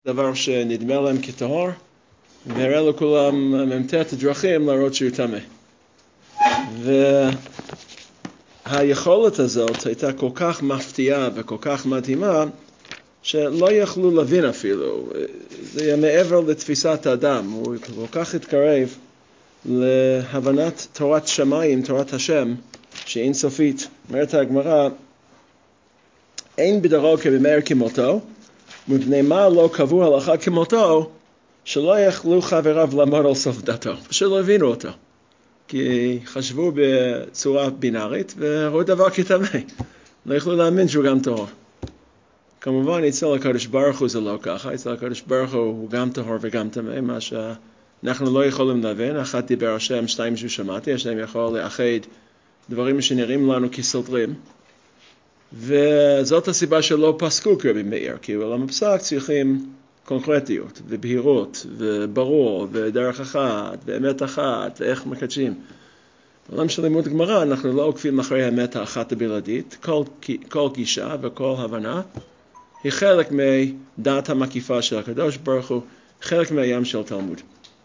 דבר שנדמה להם כטהור, והראה לכולם ממתת דרכים להראות שהוא טמא. והיכולת הזאת הייתה כל כך מפתיעה וכל כך מתאימה, שלא יכלו להבין אפילו. זה היה מעבר לתפיסת האדם. הוא כל כך התקרב להבנת תורת שמיים, תורת השם, שהיא אינסופית. אומרת הגמרא, אין בדרו כבמאר כמותו, מפני מה לא קבעו הלכה כמותו, שלא יכלו חבריו לעמוד על סוף דתו, שלא הבינו אותו. כי חשבו בצורה בינארית וראו דבר כטמא. לא יכלו להאמין שהוא גם טהור. כמובן, אצל הקדוש ברוך הוא זה לא ככה. אצל הקדוש ברוך הוא גם טהור וגם טמא, מה שאנחנו לא יכולים להבין. אחד דיבר השם, שתיים ששמעתי, השם יכול לאחד דברים שנראים לנו כסותרים. וזאת הסיבה שלא פסקו כרבי מאיר, כי בעולם הפסק צריכים קונקרטיות ובהירות וברור ודרך אחת ואמת אחת ואיך מקדשים. בעולם של לימוד גמרא אנחנו לא עוקבים אחרי האמת האחת הבלעדית. כל גישה וכל הבנה היא חלק מדעת המקיפה של הקדוש ברוך הוא, חלק מהים של תלמוד.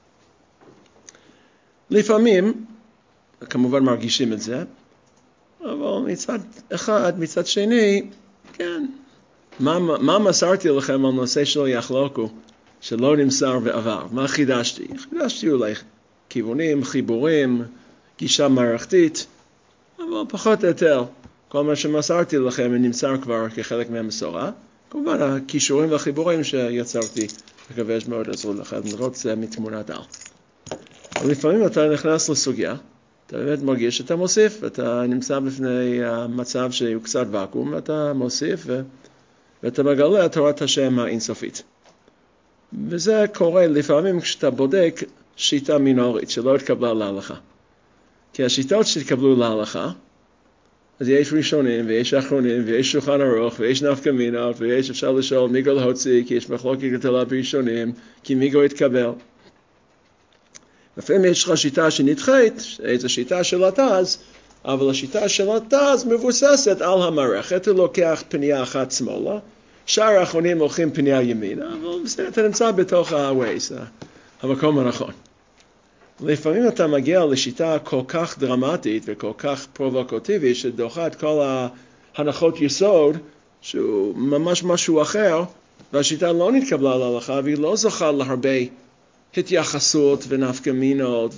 לפעמים, כמובן מרגישים את זה, אבל מצד אחד, מצד שני, כן, מה מסרתי לכם על נושא של יחלוקו, שלא נמסר בעבר? מה חידשתי? חידשתי אולי כיוונים, חיבורים, גישה מערכתית, אבל פחות או יותר, כל מה שמסרתי לכם נמסר כבר כחלק מהמסורה. כמובן, הכישורים והחיבורים שיצרתי, מקווה מאוד עזרו לכם לראות זה מתמונת על. אבל לפעמים אתה נכנס לסוגיה, אתה באמת מרגיש שאתה מוסיף, אתה נמצא בפני מצב שהוא קצת ואקום, אתה מוסיף ואתה מגלה את תורת השם האינסופית. וזה קורה לפעמים כשאתה בודק שיטה מינורית שלא התקבלה להלכה. כי השיטות שהתקבלו להלכה, אז יש ראשונים ויש אחרונים ויש שולחן ערוך ויש נפקא מינות ויש אפשר לשאול מי גו להוציא, כי יש מחלוקת גדולה בראשונים, כי מי גו התקבל. לפעמים יש לך שיטה שנדחית, איזו שיטה של התז, אבל השיטה של התז מבוססת על המערכת, הוא לוקח פנייה אחת שמאלה, שאר האחרונים הולכים פנייה ימינה, אבל אתה נמצא בתוך הווייס, המקום הנכון. לפעמים אתה מגיע לשיטה כל כך דרמטית וכל כך פרובוקטיבית, שדוחה את כל ההנחות יסוד, שהוא ממש משהו אחר, והשיטה לא נתקבלה להלכה, והיא לא זוכה להרבה התייחסות ונפקא מינות,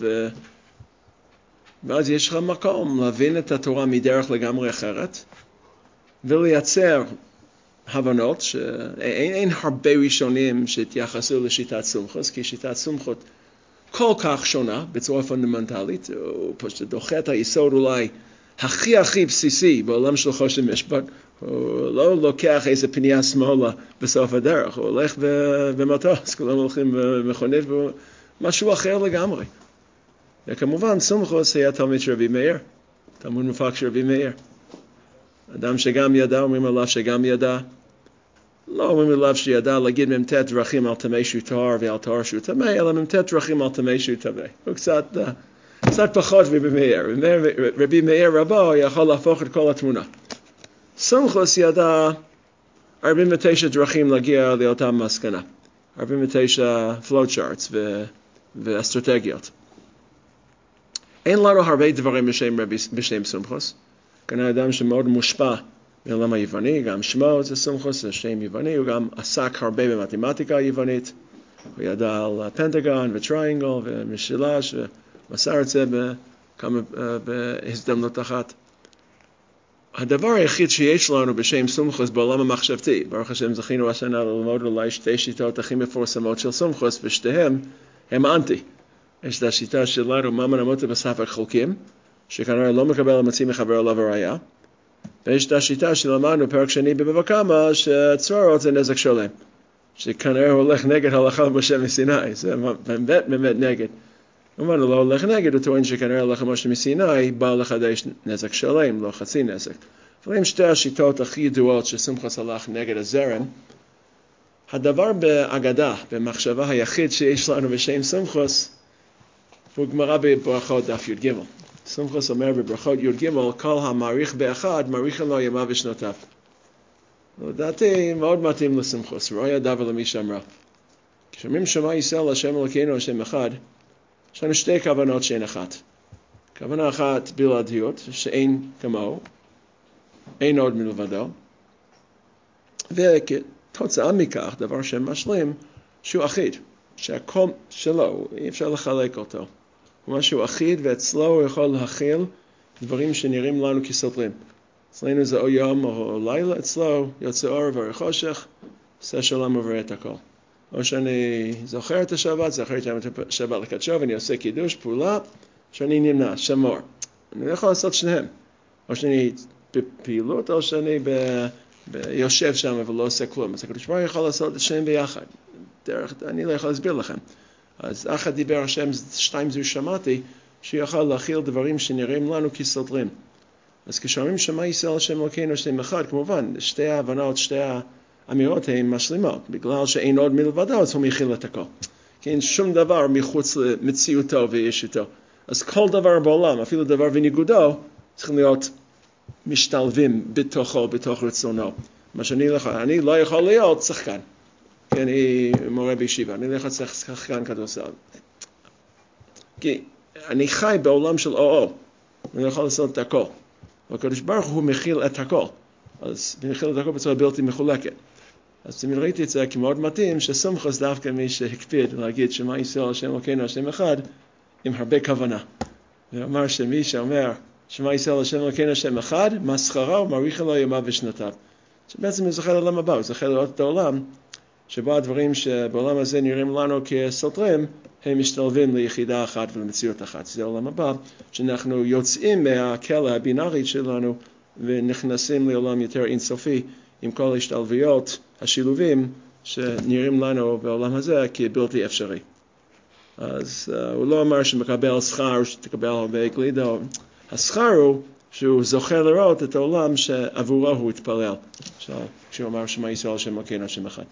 ואז יש לך מקום להבין את התורה מדרך לגמרי אחרת, ולייצר הבנות שאין הרבה ראשונים שהתייחסו לשיטת סומכות, כי שיטת סומכות כל כך שונה בצורה פונדמנטלית, הוא פשוט דוחה את היסוד אולי הכי בסיסי בעולם של חושן משפט. הוא לא לוקח איזה פנייה שמאלה בסוף הדרך, הוא הולך במטוס, כולם הולכים במכונית, משהו אחר לגמרי. וכמובן סומכות היה תלמיד של רבי מאיר, תלמוד מפק של רבי מאיר. אדם שגם ידע, אומרים עליו שגם ידע, לא אומרים עליו שידע להגיד ממתת דרכים על טמא שהוא טהור ועל טהור שהוא טמא, אלא ממתת דרכים על טמא שהוא טמא. הוא קצת פחות רבי מאיר. רבי מאיר רבו יכול להפוך את כל התמונה. סומכות ידע 49 דרכים להגיע לאותה מסקנה. 49 flowcharts ואסטרטגיות. אין לנו הרבה דברים בשם סומכות. כאן האדם שמאוד מושפע מהעולם היווני, גם שמו זה סומכות, זה שם יווני, הוא גם עסק הרבה במתמטיקה היוונית, הוא ידע על פנטגון וטריינגל ומשולש, ומסר את זה בכמה בהזדמנות אחת. הדבר היחיד שיש לנו בשם סומכות בעולם המחשבתי, ברוך השם זכינו השנה ללמוד אולי שתי שיטות הכי מפורסמות של סומכות, ושתיהם הם אנטי. יש את השיטה שלנו, ממן המוטה בספק חולקים, שכנראה לא מקבל המציא מחבר עליו הראייה, ויש את השיטה שלמדנו פרק שני בבבא קמא, שצרורות זה נזק שלם, שכנראה הולך נגד הלכה משה מסיני, זה באמת נגד. כלומר, לא הולך נגד, הוא טוען שכנראה הלכה משה מסיני בא לחדש נזק שלם, לא חצי נזק. אבל עם שתי השיטות הכי ידועות שסומכות הלך נגד הזרם, הדבר באגדה, במחשבה היחיד שיש לנו בשם סומכות, הוא גמרא בברכות דף י"ג. סומכות אומר בברכות י"ג, כל המעריך באחד, מעריך לו ימיו ושנותיו. לדעתי מאוד מתאים לסומכות, רואי הדבר למי שאמרה. כשאומרים שמע ישראל השם אלוקינו השם אחד, יש לנו שתי כוונות שאין אחת. כוונה אחת בלעדיות, שאין כמוהו, אין עוד מלבדו, וכתוצאה מכך דבר שמשלים שהוא אחיד, שהכל שלו, אי אפשר לחלק אותו. הוא משהו אחיד ואצלו הוא יכול להכיל דברים שנראים לנו כסותרים. אצלנו זה או יום או לילה, אצלו יוצא אור ועור חושך, עושה שלום עובר את הכל. או שאני זוכר את השבת, זוכר את השבת לקדשו, ואני עושה קידוש, פעולה, שאני נמנע, שמור. אני לא יכול לעשות שניהם. או שאני בפעילות, או שאני יושב שם ולא עושה כלום. אז הקדוש ברוך הוא יכול לעשות את שניהם ביחד. אני לא יכול להסביר לכם. אז אחד דיבר השם, שתיים זו שמעתי, שיכול להכיל דברים שנראים לנו כסותרים. אז כשאומרים שמע ישראל השם אלוקינו השם אחד, כמובן, שתי ההבנות, שתי האמירות הן משלימות. בגלל שאין עוד מלבדו, אז הוא מכיל את הכל. כי אין שום דבר מחוץ למציאותו וישותו. אז כל דבר בעולם, אפילו דבר בניגודו, צריכים להיות משתלבים בתוכו, בתוך רצונו. מה אני לא יכול להיות שחקן. כי אני מורה בישיבה, אני לא יכול להיות שחקן כדורסל. כי אני חי בעולם של או-או. אני לא יכול לעשות את הכל. והקדוש ברוך הוא מכיל את הכל. אז מכיל את הכל בצורה בלתי מחולקת. אז תמיד ראיתי את זה כמאוד מתאים, שסומכוס דווקא מי שהקפיד להגיד שמע ישראל השם אלוקינו השם אחד, עם הרבה כוונה. ואמר שמי שאומר שמע ישראל השם אלוקינו השם אחד, מה שכרו, מאריך לו ימיו ושנותיו. שבעצם הוא זוכר לעולם הבא, הוא זוכר לראות את העולם, שבו הדברים שבעולם הזה נראים לנו כסותרים, הם משתלבים ליחידה אחת ולמציאות אחת. זה העולם הבא, שאנחנו יוצאים מהכלא הבינארית שלנו, ונכנסים לעולם יותר אינסופי, עם כל ההשתלבויות, השילובים, שנראים לנו בעולם הזה כבלתי אפשרי. אז הוא לא אמר שמקבל שכר, שתקבל הרבה גלידה. השכר הוא שהוא זוכה לראות את העולם שעבורו הוא התפלל. כשהוא אמר שמע ישראל השם אלוקינו השם אחד.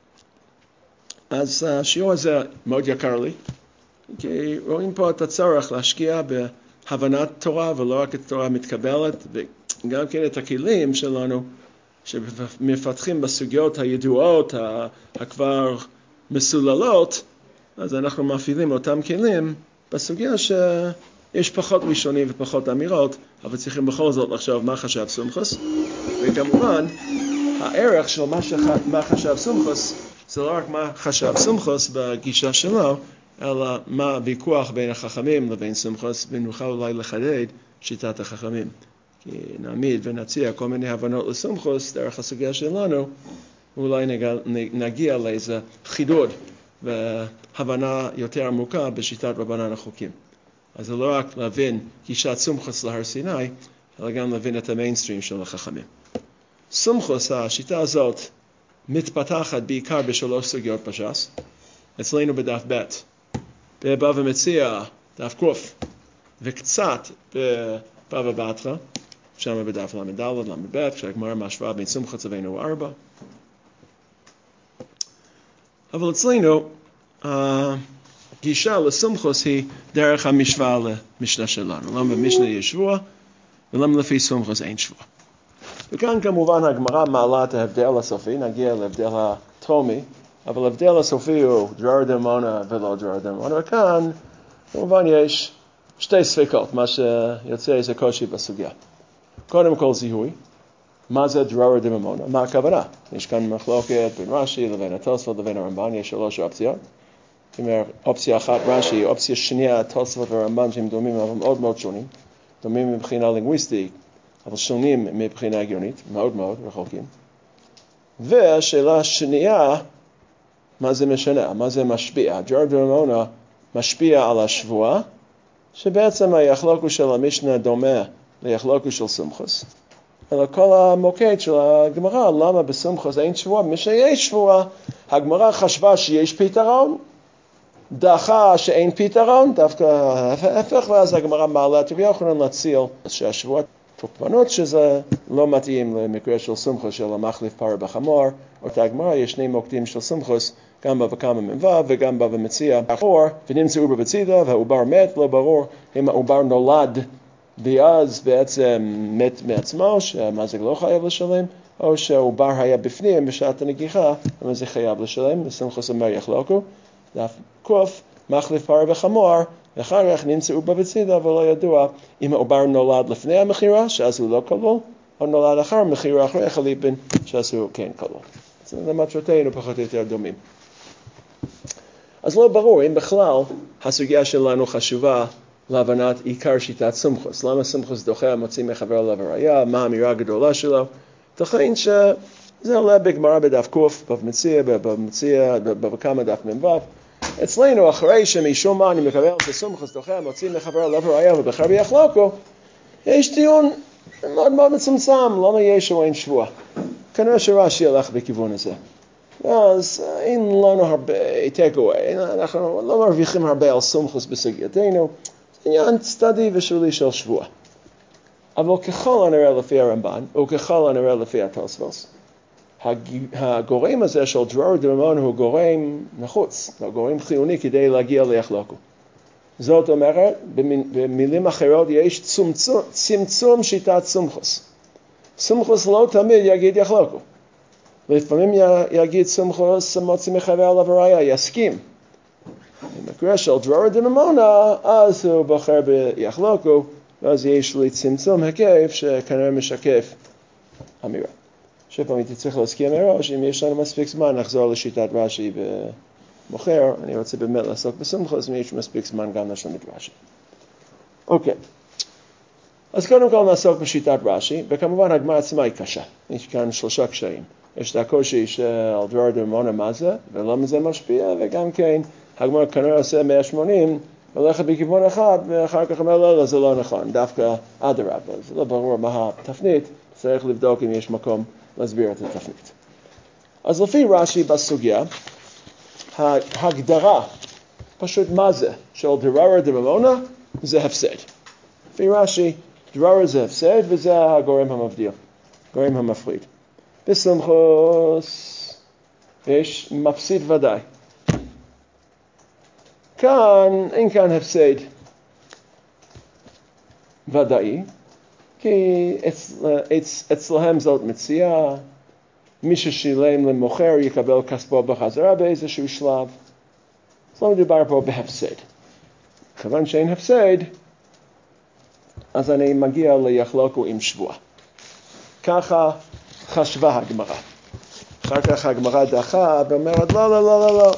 אז השיעור הזה מאוד יקר לי, כי רואים פה את הצורך להשקיע בהבנת תורה, ולא רק את התורה המתקבלת, וגם כן את הכלים שלנו, שמפתחים בסוגיות הידועות, הכבר מסוללות, אז אנחנו מפעילים אותם כלים בסוגיה שיש פחות ראשונים ופחות אמירות, אבל צריכים בכל זאת לחשוב מה חשב סומכוס, וכמובן הערך של מה חשב סומכוס, זה לא רק מה חשב סומכוס בגישה שלו, אלא מה הוויכוח בין החכמים לבין סומכוס, ונוכל אולי לחדד שיטת החכמים. כי נעמיד ונציע כל מיני הבנות לסומכוס דרך הסוגיה שלנו, אולי נגיע לאיזה חידוד והבנה יותר עמוקה בשיטת רבנן החוקים. אז זה לא רק להבין גישת סומכוס להר סיני, אלא גם להבין את המיינסטרים של החכמים. סומכוס, השיטה הזאת, מתפתחת בעיקר בשלוש סוגיות בש"ס. אצלנו בדף ב', בבבא מציעא, דף ק', וקצת בבבא בתרא, שם בדף ל"ד, ל"ב, כשהגמרא משווה בין סומכוס לבין 4. אבל אצלנו, הגישה לסומכוס היא דרך המשוואה למשנה שלנו. למה במשנה יש שבוע, ולמה לפי סומכוס אין שבוע. וכאן כמובן הגמרא מעלה את ההבדל הסופי, נגיע להבדל התומי, אבל ההבדל הסופי הוא דרר דמונה ולא דרר דמונה, וכאן כמובן יש שתי ספקות, מה שיוצא איזה קושי בסוגיה. קודם כל זיהוי, מה זה דרר דמונה, מה הכוונה? יש כאן מחלוקת בין רש"י לבין התוספות לבין הרמב"ן, יש שלוש אופציות. זאת אומרת, אופציה אחת רש"י, אופציה שנייה התוספות והרמב"ן שהם דומים אבל מאוד מאוד שונים, דומים מבחינה לינגוויסטית, אבל שונים מבחינה הגיונית, מאוד מאוד רחוקים. והשאלה השנייה, מה זה משנה? מה זה משפיע? דרר דמונה משפיע על השבועה, שבעצם היחלוקוס של המשנה דומה ליחלוקוס של סומכוס. אלא כל המוקד של הגמרא, למה בסומכוס אין שבועה? משיש שבועה, הגמרא חשבה שיש פתרון, דחה שאין פתרון, דווקא ההפך, ואז הגמרא מעלה את רבי יוחנן להציל שהשבועה תוקפנות, שזה לא מתאים למקרה של סומכוס של המחליף פרה בחמור. אותה הגמרא יש שני מוקדים של סומכוס, גם בבא קמא מ"ו וגם בבא מציעא אחור, ונמצאו בצידה והעובר מת, לא ברור אם העובר נולד ואז בעצם מת מעצמו, שהמזיק לא חייב לשלם, או שהעובר היה בפנים בשעת הנגיחה, אבל זה חייב לשלם, וסמכוס אומר יחלוקו. דף קוף, מחליף פרה וחמור, ואחר כך נמצאו בבצידה, ולא ידוע אם העובר נולד לפני המכירה, שאז הוא לא כלול, או נולד אחר המכירה אחרי החליפין, שאז הוא כן כלול. אז למטרותינו פחות או יותר דומים. אז לא ברור אם בכלל הסוגיה שלנו חשובה להבנת עיקר שיטת סומכוס. למה סומכוס דוחה מוציא מחבר עליו הראייה, מה האמירה הגדולה שלו? תכין שזה עולה בגמרא בדף קוף, במציע, בכמה דף מ"ו. אצלנו אחרי שמשום מה אני מקבל שסומכוס דוחה מוציא מחבר עליו הראייה ובחר ביחלוקו, יש טיעון מאוד מאוד מצומצם, למה יש או אין שבוע. כנראה שרש"י הלך בכיוון הזה. אז אין לנו הרבה takeaway, אנחנו לא מרוויחים הרבה על סומכוס בסוגייתנו, זה עניין צדדי ושולי של שבוע. אבל ככל הנראה לפי הרמב"ן, וככל הנראה לפי התוספות, הגורם הזה של דרור דרמון הוא גורם נחוץ, הוא גורם חיוני כדי להגיע ליחלוקו. זאת אומרת, במילים אחרות יש צמצום שיטת סומכוס. סומכוס לא תמיד יגיד יחלוקו. לפעמים יגיד סומכוס מוציא מחבר עליו הראייה, יסכים. במקרה של דרור דרמונה, אז הוא בוחר ביחלוקו, ואז יש לי צמצום היקף שכנראה משקף אמירה. שפעם הייתי צריך להזכיר מראש, אם יש לנו מספיק זמן, נחזור לשיטת רש"י ומוכר. אני רוצה באמת לעסוק בסומכוס, אם יש מספיק זמן גם לשון את רש"י. אוקיי. אז קודם כל נעסוק בשיטת רש"י, וכמובן הגמרא עצמה היא קשה. יש כאן 3 קשיים. יש את הקושי של דרור דרמונה מה זה, ולמה זה משפיע, וגם כן הגמרא כנראה עושה 180, הולכת בכיוון אחד, ואחר כך אומר לא, זה לא נכון, דווקא אדרבה. זה לא ברור מה התפנית, צריך לבדוק אם יש מקום להסביר את התפנית. אז לפי רש"י בסוגיה, ההגדרה, פשוט מה זה, של דרור דרמונה, זה הפסד. לפי רש"י, דרור זה הפסד, וזה הגורם המבדיל, גורם המפריד. בסומכוס יש מפסיד ודאי. כאן, אין כאן הפסד ודאי, כי אצלהם זאת מציאה, מי ששילם למוכר יקבל כספו בחזרה באיזשהו שלב. אז לא מדובר פה בהפסד. כיוון שאין הפסד, אז אני מגיע ליחלוקו עם שבוע. ככה חשבה הגמרא. אחר כך הגמרא דחה ואומרת לא.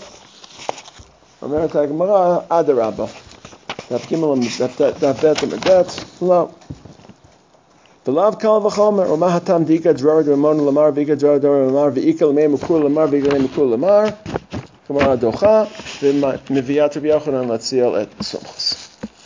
אומרת הגמרא אדרבה. דף ב' למדת, לא. ולאו קל וחומר, ומה הטעם דאיכא דרור דרמונה למר ואיכא דרור דרמונה למר ואיכא למי מקול למר ואיכא למי מקול למר, כלומר הדוחה, ומביאה רבי יוחנן להציל את סומכוס.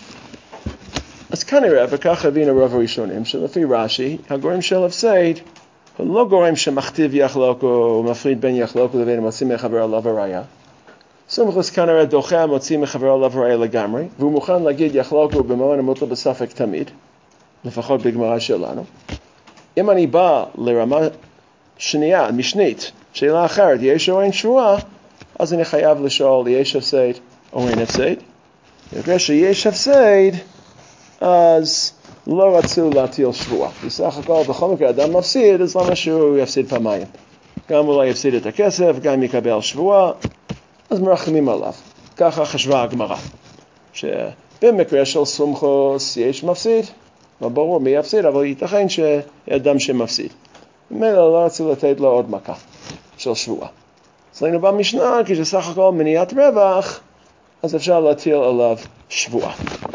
אז כנראה, וכך הבינו רוב הראשונים, שלפי רש"י, הגורם של הפסד הוא לא גורם שמכתיב יחלוקו, או מפריד בין יחלוקו לבין מוציא מחבר עליו הראייה. סומכוס כנראה דוחה מוציא מחבר עליו הראייה לגמרי, והוא מוכן להגיד יחלוקו במובן המוטל בספק תמיד, לפחות בגמרא שלנו. אם אני בא לרמה שנייה, משנית, שאלה אחרת, יש או אין שבועה, אז אני חייב לשאול, יש הפסד או אין הפסד? במקרה שיש הפסד, אז לא רצו להטיל שבועה. בסך הכל, בכל מקרה, אדם מפסיד, אז למה שהוא יפסיד פעמיים? גם אולי יפסיד את הכסף, גם יקבל שבועה, אז מרחמים עליו. ככה חשבה הגמרא. שבמקרה של סומכוס יש מפסיד, לא ברור מי יפסיד, אבל ייתכן שאדם שמפסיד. ממילא לא רצו לתת לו עוד מכה של שבועה. אצלנו במשנה, כשסך הכל מניעת רווח, אז אפשר להטיל עליו שבועה.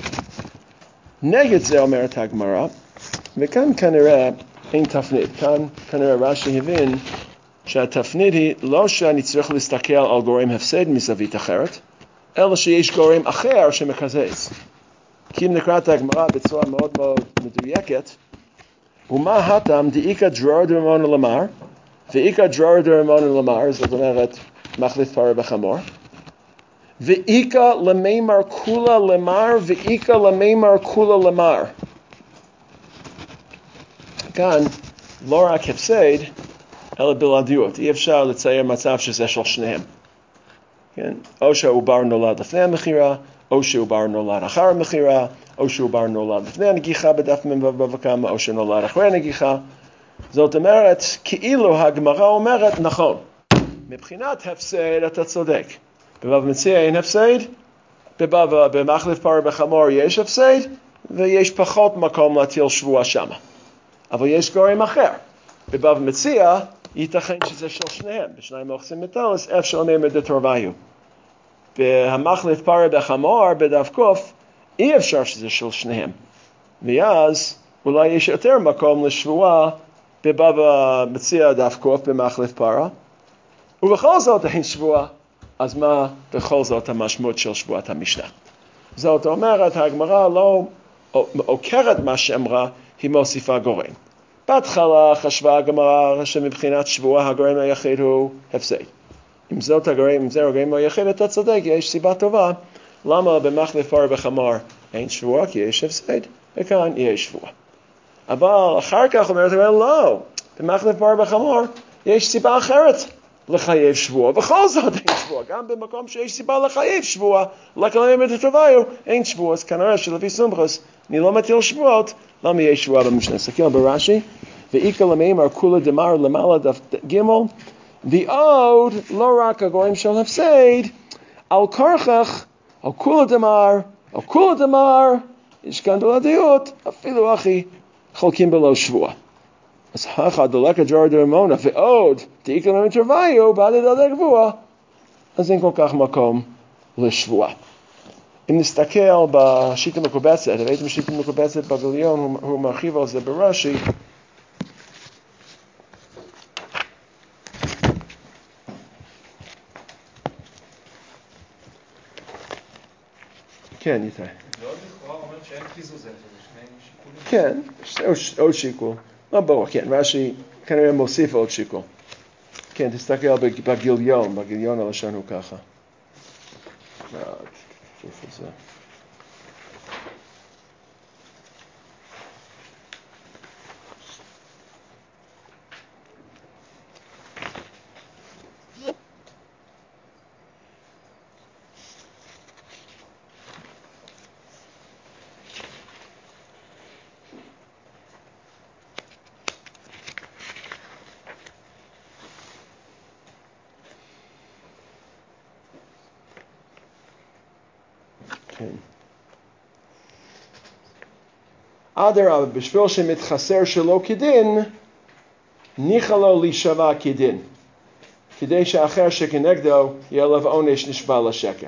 נגד זה אומרת הגמרא, וכאן כנראה אין תפנית. כאן כנראה רש"י הבין שהתפנית היא לא שאני צריך להסתכל על גורם הפסד מזווית אחרת, אלא שיש גורם אחר שמקזז. כי אם נקרא את הגמרא בצורה מאוד מאוד מדויקת, ומה הטעם דאיכא דרור דרמונה למר, ואיכא דרור דרמונה למר, זאת אומרת מחליף פרה בחמור, ואיכא למימר כולה למר, ואיכא למימר כולה למר. כאן לא רק הפסד, אלא בלעדיות. אי אפשר לצייר מצב שזה של שניהם. כן? או שהעובר נולד לפני המכירה, או שהעובר נולד אחר המכירה, או שהעובר נולד לפני הנגיחה בדף מ"ו בבא קמא, או שנולד אחרי הנגיחה. זאת אומרת, כאילו הגמרא אומרת, נכון, מבחינת הפסד אתה צודק. בבבא מציעא אין הפסד, במחלף פרה בחמור יש הפסד, ויש פחות מקום להטיל שבועה שמה. אבל יש גורם אחר. בבבא מציעא ייתכן שזה של שניהם. בשניים מוחצים מטלס, אפשר מימר דתורוויו. במחלף פרה בחמור, בדף קוף, אי אפשר שזה של שניהם. ואז אולי יש יותר מקום לשבועה בבבא מציעא דף קוף במחלף פרה. ובכל זאת אין שבועה. אז מה בכל זאת המשמעות של שבועת המשנה? זאת אומרת, הגמרא לא עוקרת מה שאמרה, היא מוסיפה גורם. בהתחלה חשבה הגמרא שמבחינת שבועה הגורם היחיד הוא הפסד. אם זה הגורם היחיד, אתה צודק, יש סיבה טובה. למה במחלף פרה בחמור אין שבועה? כי יש הפסד, וכאן יש שבועה. אבל אחר כך אומרת, לא, במחלף פרה בחמור יש סיבה אחרת לחייב שבועה. בכל זאת אין שבועה. גם במקום שיש סיבה לחייב שבועה, לקלם את התרוויו, אין שבועה. אז כנראה שלפי סומכוס, אני לא מטיל שבועות, למה יש שבועה במשנה? סתכל ברש"י, ואיקה למימר כולה דמר למעלה דף ג' ועוד לא רק הגורם של הפסד, על כרכך, על כולה דמר, יש כאן בלעדיות, אפילו אחי, חולקים בלא שבועה. אז הכא דלקא ג'רא דרמונה, ועוד דאיקה למימר תרוויו, בעד דלק גבוה, אז אין כל כך מקום לשבועה. אם נסתכל בשיטה מקובצת, ראיתם בשיטה מקובצת בגיליון, הוא מרחיב על זה ברש"י, כן, איתי. זה עוד לכאורה אומר שאין קיזוז, זה שני שיקולים. כן, עוד שיקול. לא ברור, כן, רש"י כנראה מוסיף עוד שיקול. כן, תסתכל בגיליון הלשון הוא ככה. איפה זה? אדרבה, בשביל שמתחסר שלא כדין, ניחא לו להישבע כדין, כדי שאחר שכנגדו יהיה עליו עונש נשבע לשקר.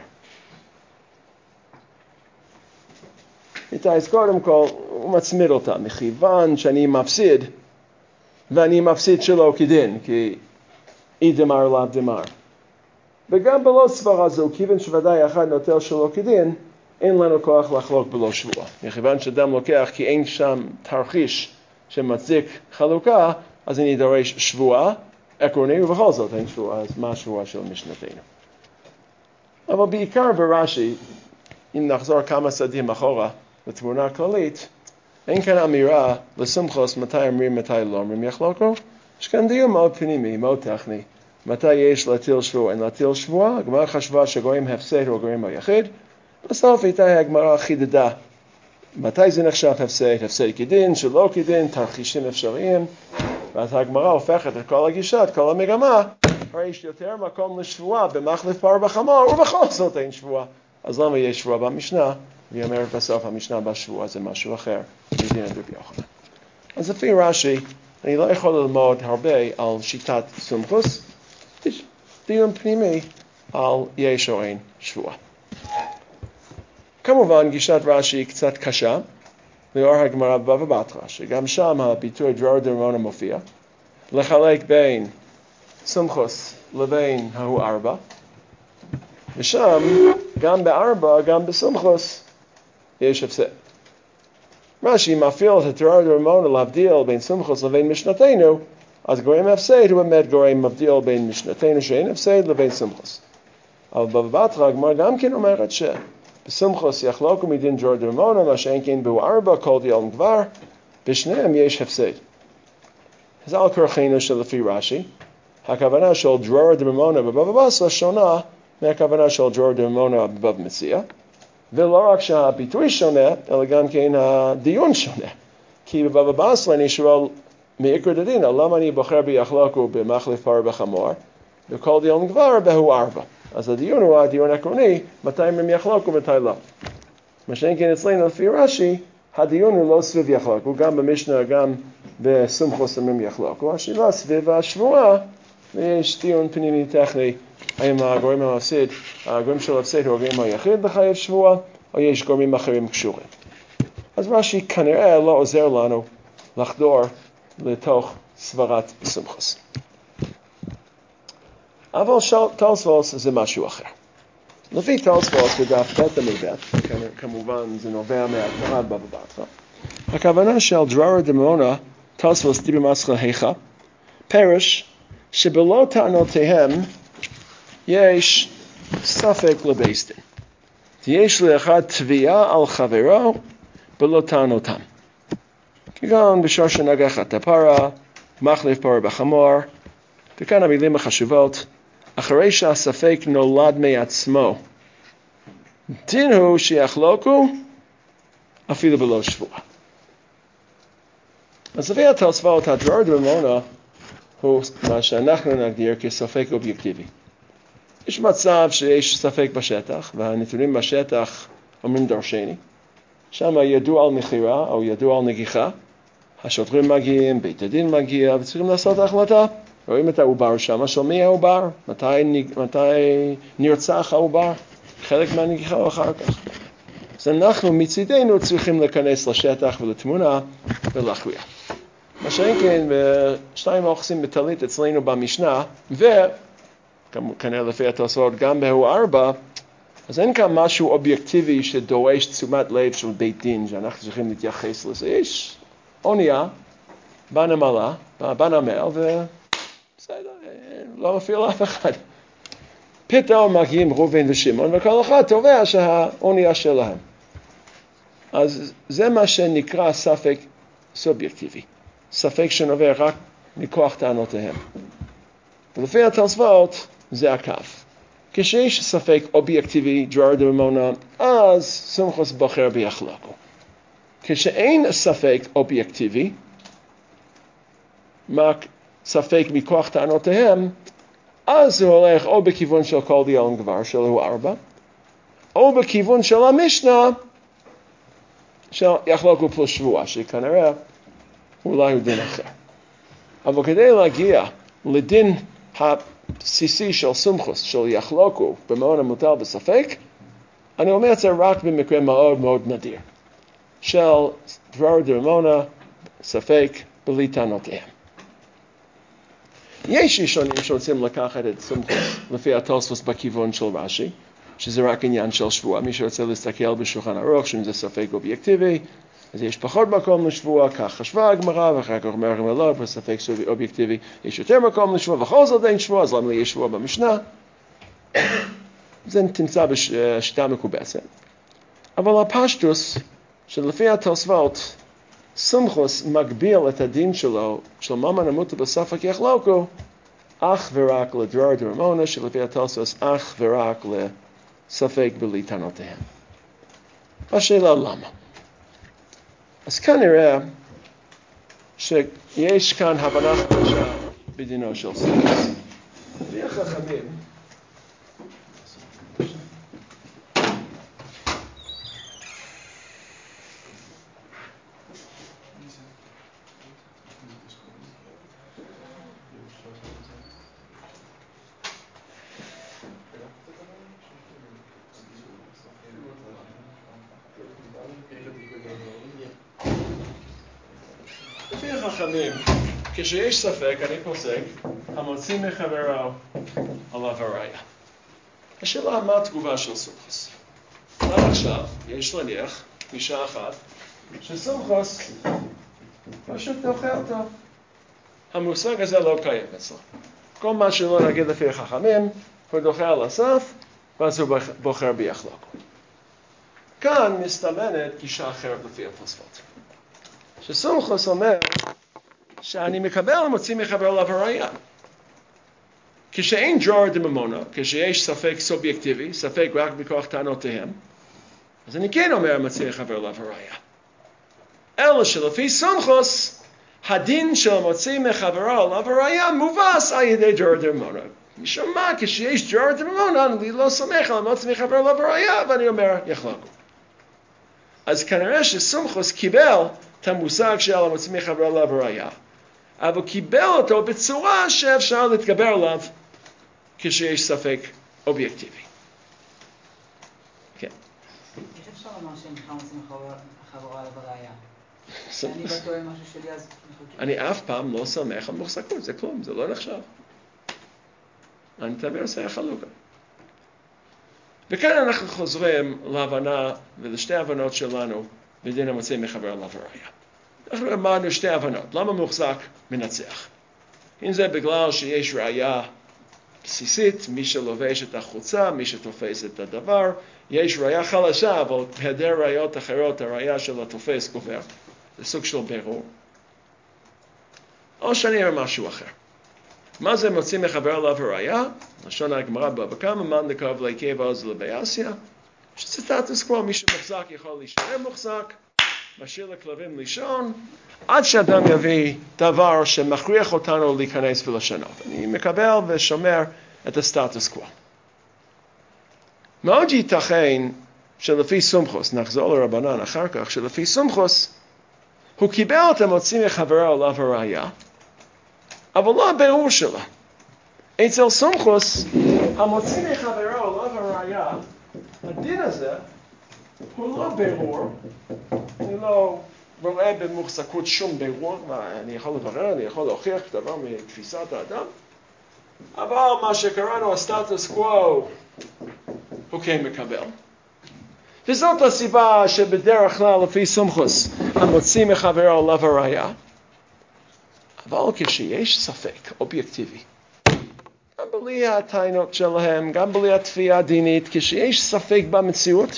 אז קודם כל, הוא מצמיד אותה, מכיוון שאני מפסיד, ואני מפסיד שלא כדין, כי אי דמר לאו דמר. וגם בלא סברה זו, כיוון שוודאי אחד נוטל שלא כדין, אין לנו כוח לחלוק בלא שבועה. מכיוון שאדם לוקח כי אין שם תרחיש שמצדיק חלוקה, אז אני דורש שבועה, עקרוני, ובכל זאת אין שבועה, אז מה השבועה של משנתנו? אבל בעיקר ברש"י, אם נחזור כמה צעדים אחורה לתמונה כללית, אין כאן אמירה לסומכוס מתי אומרים מתי לא אומרים יחלוקו, יש כאן דיון מאוד פנימי, מאוד טכני, מתי יש להטיל שבועה, אין להטיל שבועה, הגמרא חשבה שגורם הפסד הוא הגורם היחיד, בסוף הייתה הגמרא חידדה, מתי זה נחשב הפסד, הפסד כדין, שלא כדין, תרחישים אפשריים, ואז הגמרא הופכת את כל הגישה, את כל המגמה, הרי יש יותר מקום לשבועה במחלף פרה בחמור, ובכל זאת אין שבועה. אז למה יש שבועה במשנה? והיא אומרת בסוף המשנה בשבועה זה משהו אחר, מדין רבי יוחנן. אז לפי רש"י, אני לא יכול ללמוד הרבה על שיטת סומכוס, יש דיון פנימי על יש או אין שבועה. כמובן גישת רש"י היא קצת קשה, לאור הגמרא בבבא בתרא, שגם שם הביטוי דרור דרמונה מופיע, לחלק בין סומכוס לבין ההוא ארבע, ושם גם בארבע, גם בסומכוס, יש הפסד. רש"י מפעיל את דרור דרמונה להבדיל בין סומכוס לבין משנתנו, אז גורם הפסד הוא באמת גורם מבדיל בין משנתנו שאין הפסד לבין סומכוס. אבל בבבא בתרא הגמרא גם כן אומרת בסומכוס יחלוקו מדין דרור דרמונה, מה שאין כן בו ארבע, כל דיום כבר, בשניהם יש הפסד. אז על כורחנו שלפי רש"י, הכוונה של דרור דרמונה בבבא בסרה שונה מהכוונה של דרור דרמונה בבבא מציעא, ולא רק שהביטוי שונה, אלא גם כן הדיון שונה. כי בבבא בסרה אני שואל מעיקר דדינא, למה אני בוחר ביחלוקו במחליף פרה בחמור, וכל דיון כבר בהו 4. אז הדיון הוא הדיון העקרוני, מתי הם יחלוקו ומתי לא. מה שאין כן אצלנו לפי רש"י, הדיון הוא לא סביב יחלוקו, גם במשנה, גם בסומכוס הם יחלוקו, השאלה סביב השבועה, ויש דיון פנימי טכני, האם הגורם המפסיד, הגורם של הפסיד הוא הגורם היחיד לחייב שבועה, או יש גורמים אחרים קשורים. אז רש"י כנראה לא עוזר לנו לחדור לתוך סברת סומכוס. אבל תוספות זה משהו אחר. לפי תוספות בדף ב' עמוד ב', כמובן זה נובע מהגמרא בבא בתרא. הכוונה של דררה דמונה, תוספות דיבר מסחר היכה, פרש שבלא טענותיהם יש ספק לבייס דין. יש לאחד תביעה על חברו בלא טענותם. כגון בשור שנגחת הפרה, מחליף פרה בחמור, וכאן המילים החשובות, אחרי שהספק נולד מעצמו, דין הוא שיחלוקו אפילו בלא שבועה. אז לפי התוספות, הדררה דמונה הוא מה שאנחנו נגדיר כספק אובייקטיבי. יש מצב שיש ספק בשטח, והנתונים בשטח אומרים דרשני, שם ידוע על מחירה או ידוע על נגיחה, השוטרים מגיעים, בית הדין מגיע, וצריכים לעשות החלטה. רואים את העובר שם, של מי העובר? מתי נרצח העובר? חלק מהנגיחה או אחר כך. אז אנחנו מצידנו צריכים להיכנס לשטח ולתמונה ולהכריע. מה שאין כן, בשניים האוחסים בטלית אצלנו במשנה, וכנראה לפי התוספות גם בהו 4, אז אין כאן משהו אובייקטיבי שדורש תשומת לב של בית דין, שאנחנו צריכים להתייחס לזה. יש אונייה, בנמלה, בנמל, בסדר, לא מפעיל אף אחד. פתאום מגיעים ראובן ושמעון, וכל אחד תובע שהאונייה שלהם. אז זה מה שנקרא ספק סובייקטיבי. ספק שנובע רק מכוח טענותיהם. ולפי התוספות, זה הקו. כשיש ספק אובייקטיבי, דררה דמונה, אז סומכוס בוחר ביחלוקו. כשאין ספק אובייקטיבי, ספק מכוח טענותיהם, אז הוא הולך או בכיוון של כל דיון כבר, שלו 4, או בכיוון של המשנה, של יחלוקו פלוס שבועה, שכנראה אולי הוא דין אחר. אבל כדי להגיע לדין הבסיסי של סומכוס, של יחלוקו במעון המוטל בספק, אני אומר את זה רק במקרה מאוד מאוד נדיר, של דררה דמונה, ספק בלי טענותיהם. יש ראשונים שרוצים לקחת את סומכוס לפי התוספות בכיוון של רש"י, שזה רק עניין של שבועה. מי שרוצה להסתכל בשולחן ערוך, שאם זה ספק אובייקטיבי, אז יש פחות מקום לשבועה, כך חשבה הגמרא, ואחר כך אומר הגמרא, בספק אובייקטיבי יש יותר מקום לשבועה, וכל זאת אין שבועה, אז למה יש שבועה במשנה? זה תמצא בשיטה מקובצת. אבל הפשטוס, שלפי התוספות, סומכוס מגביל את הדין שלו, של ממן המוטל בספק יחלוקו, אך ורק לדררה דמונה, שלפי התוספות אך ורק לספק בלי טענותיהם. השאלה למה? אז כנראה שיש כאן הבנה חדשה בדינו של סומכוס. לפי החכמים, כשיש ספק, אני פוסק, המוציא מחברו עליו הראיה. השאלה, מה התגובה של סומכוס? עד עכשיו, יש להניח, אישה אחת, שסומכוס פשוט דוחה אותו. המושג הזה לא קיים אצלו. כל מה שלא נגיד לפי החכמים, הוא דוחה על הסף, ואז הוא בוחר ביחלוקו. כאן מסתמנת גישה אחרת לפי התוספות. שסומכוס אומר, שאני מקבל ומוציא מחבר עליו הראיה. כשאין דררה דמונה, כשיש ספק סובייקטיבי, ספק רק בכוח טענותיהם, אז אני כן אומר מוציא מחבר עליו הראיה. אלא שלפי סומכוס, הדין של מוציא מחברו עליו הראיה מובס על ידי דרור דרמונה. משום מה, כשיש דרור דרמונה, אני לא סומך על מוציא מחברו עליו הראיה, ואני אומר, יחלקו. אז כנראה שסומכוס קיבל את המושג של המוציא מחברו עליו הראיה, אבל קיבל אותו בצורה שאפשר להתגבר עליו כשיש ספק אובייקטיבי. כן. איך אפשר לומר שהם בכלל מוצאים מחברו עליו הראיה? אני בטוח עם משהו שלי אז... אני אף פעם לא סומך על מוחזקות, זה כלום, זה לא נחשב. אני תמיד עושה חלוקה. וכאן אנחנו חוזרים להבנה ולשתי הבנות שלנו בדין המוציא מחברו עליו הראיה. אנחנו למדנו שתי הבנות. למה מוחזק מנצח? אם זה בגלל שיש ראיה בסיסית, מי שלובש את החולצה, מי שתופס את הדבר, יש ראיה חלשה, אבל בהיעדר ראיות אחרות, הראיה של התופס גובר. זה סוג של בירור. או שאני אומר משהו אחר. מה זה מוציא מחברו עליו הראיה? לשון הגמרא בבא קמא מאן דקרב לעכב עוז לבאסיה, שזה סטטוס קוו, מי שמוחזק יכול להישאר מוחזק, משאיר לכלבים לישון, עד שאדם יביא דבר שמכריח אותנו להיכנס ולשנות. אני מקבל ושומר את הסטטוס קוו. מאוד ייתכן שלפי סומכוס, נחזור לרבנן אחר כך, שלפי סומכוס, הוא קיבל את המוציא מחברו עליו הראיה, אבל לא הבירור שלה. אצל סומכוס, המוציא מחברו עליו הראיה, הדין הזה, הוא לא בירור, אני לא רואה במוחזקות שום בירור, אני יכול לברר, אני יכול להוכיח דבר מתפיסת האדם, אבל מה שקראנו הסטטוס קוו הוא כן מקבל. וזאת הסיבה שבדרך כלל לפי סומכוס המוציא מחברו עליו הראיה, אבל כשיש ספק אובייקטיבי, גם בלי הטענות שלהם, גם בלי התביעה הדינית, כשיש ספק במציאות,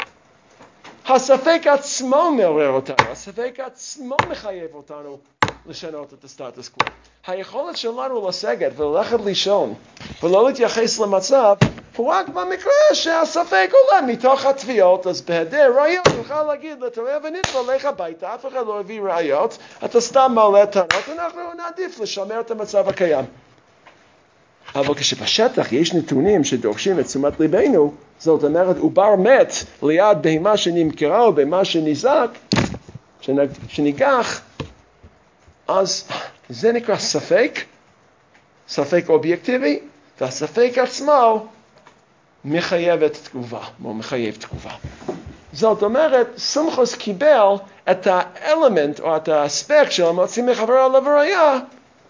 הספק עצמו מעורר אותנו, הספק עצמו מחייב אותנו לשנות את הסטטוס קוו. היכולת שלנו לסגת וללכת לישון ולא להתייחס למצב, הוא רק במקרה שהספק עולה מתוך התביעות, אז בהיעדר ראיות נוכל להגיד לתורה ונתבע לך הביתה, אף אחד לא הביא ראיות, אתה סתם מעלה טענות, אנחנו נעדיף לשמר את המצב הקיים. אבל כשבשטח יש נתונים שדורשים את תשומת ליבנו, זאת אומרת, עובר מת ליד בהמה שנמכרה או בהמה שניזק, שניגח, אז זה נקרא ספק, ספק אובייקטיבי, והספק עצמו מחייב תגובה, או מחייב תגובה. זאת אומרת, סומכוס קיבל את האלמנט או את האספקט של המוציא מחברו עליו הראיה,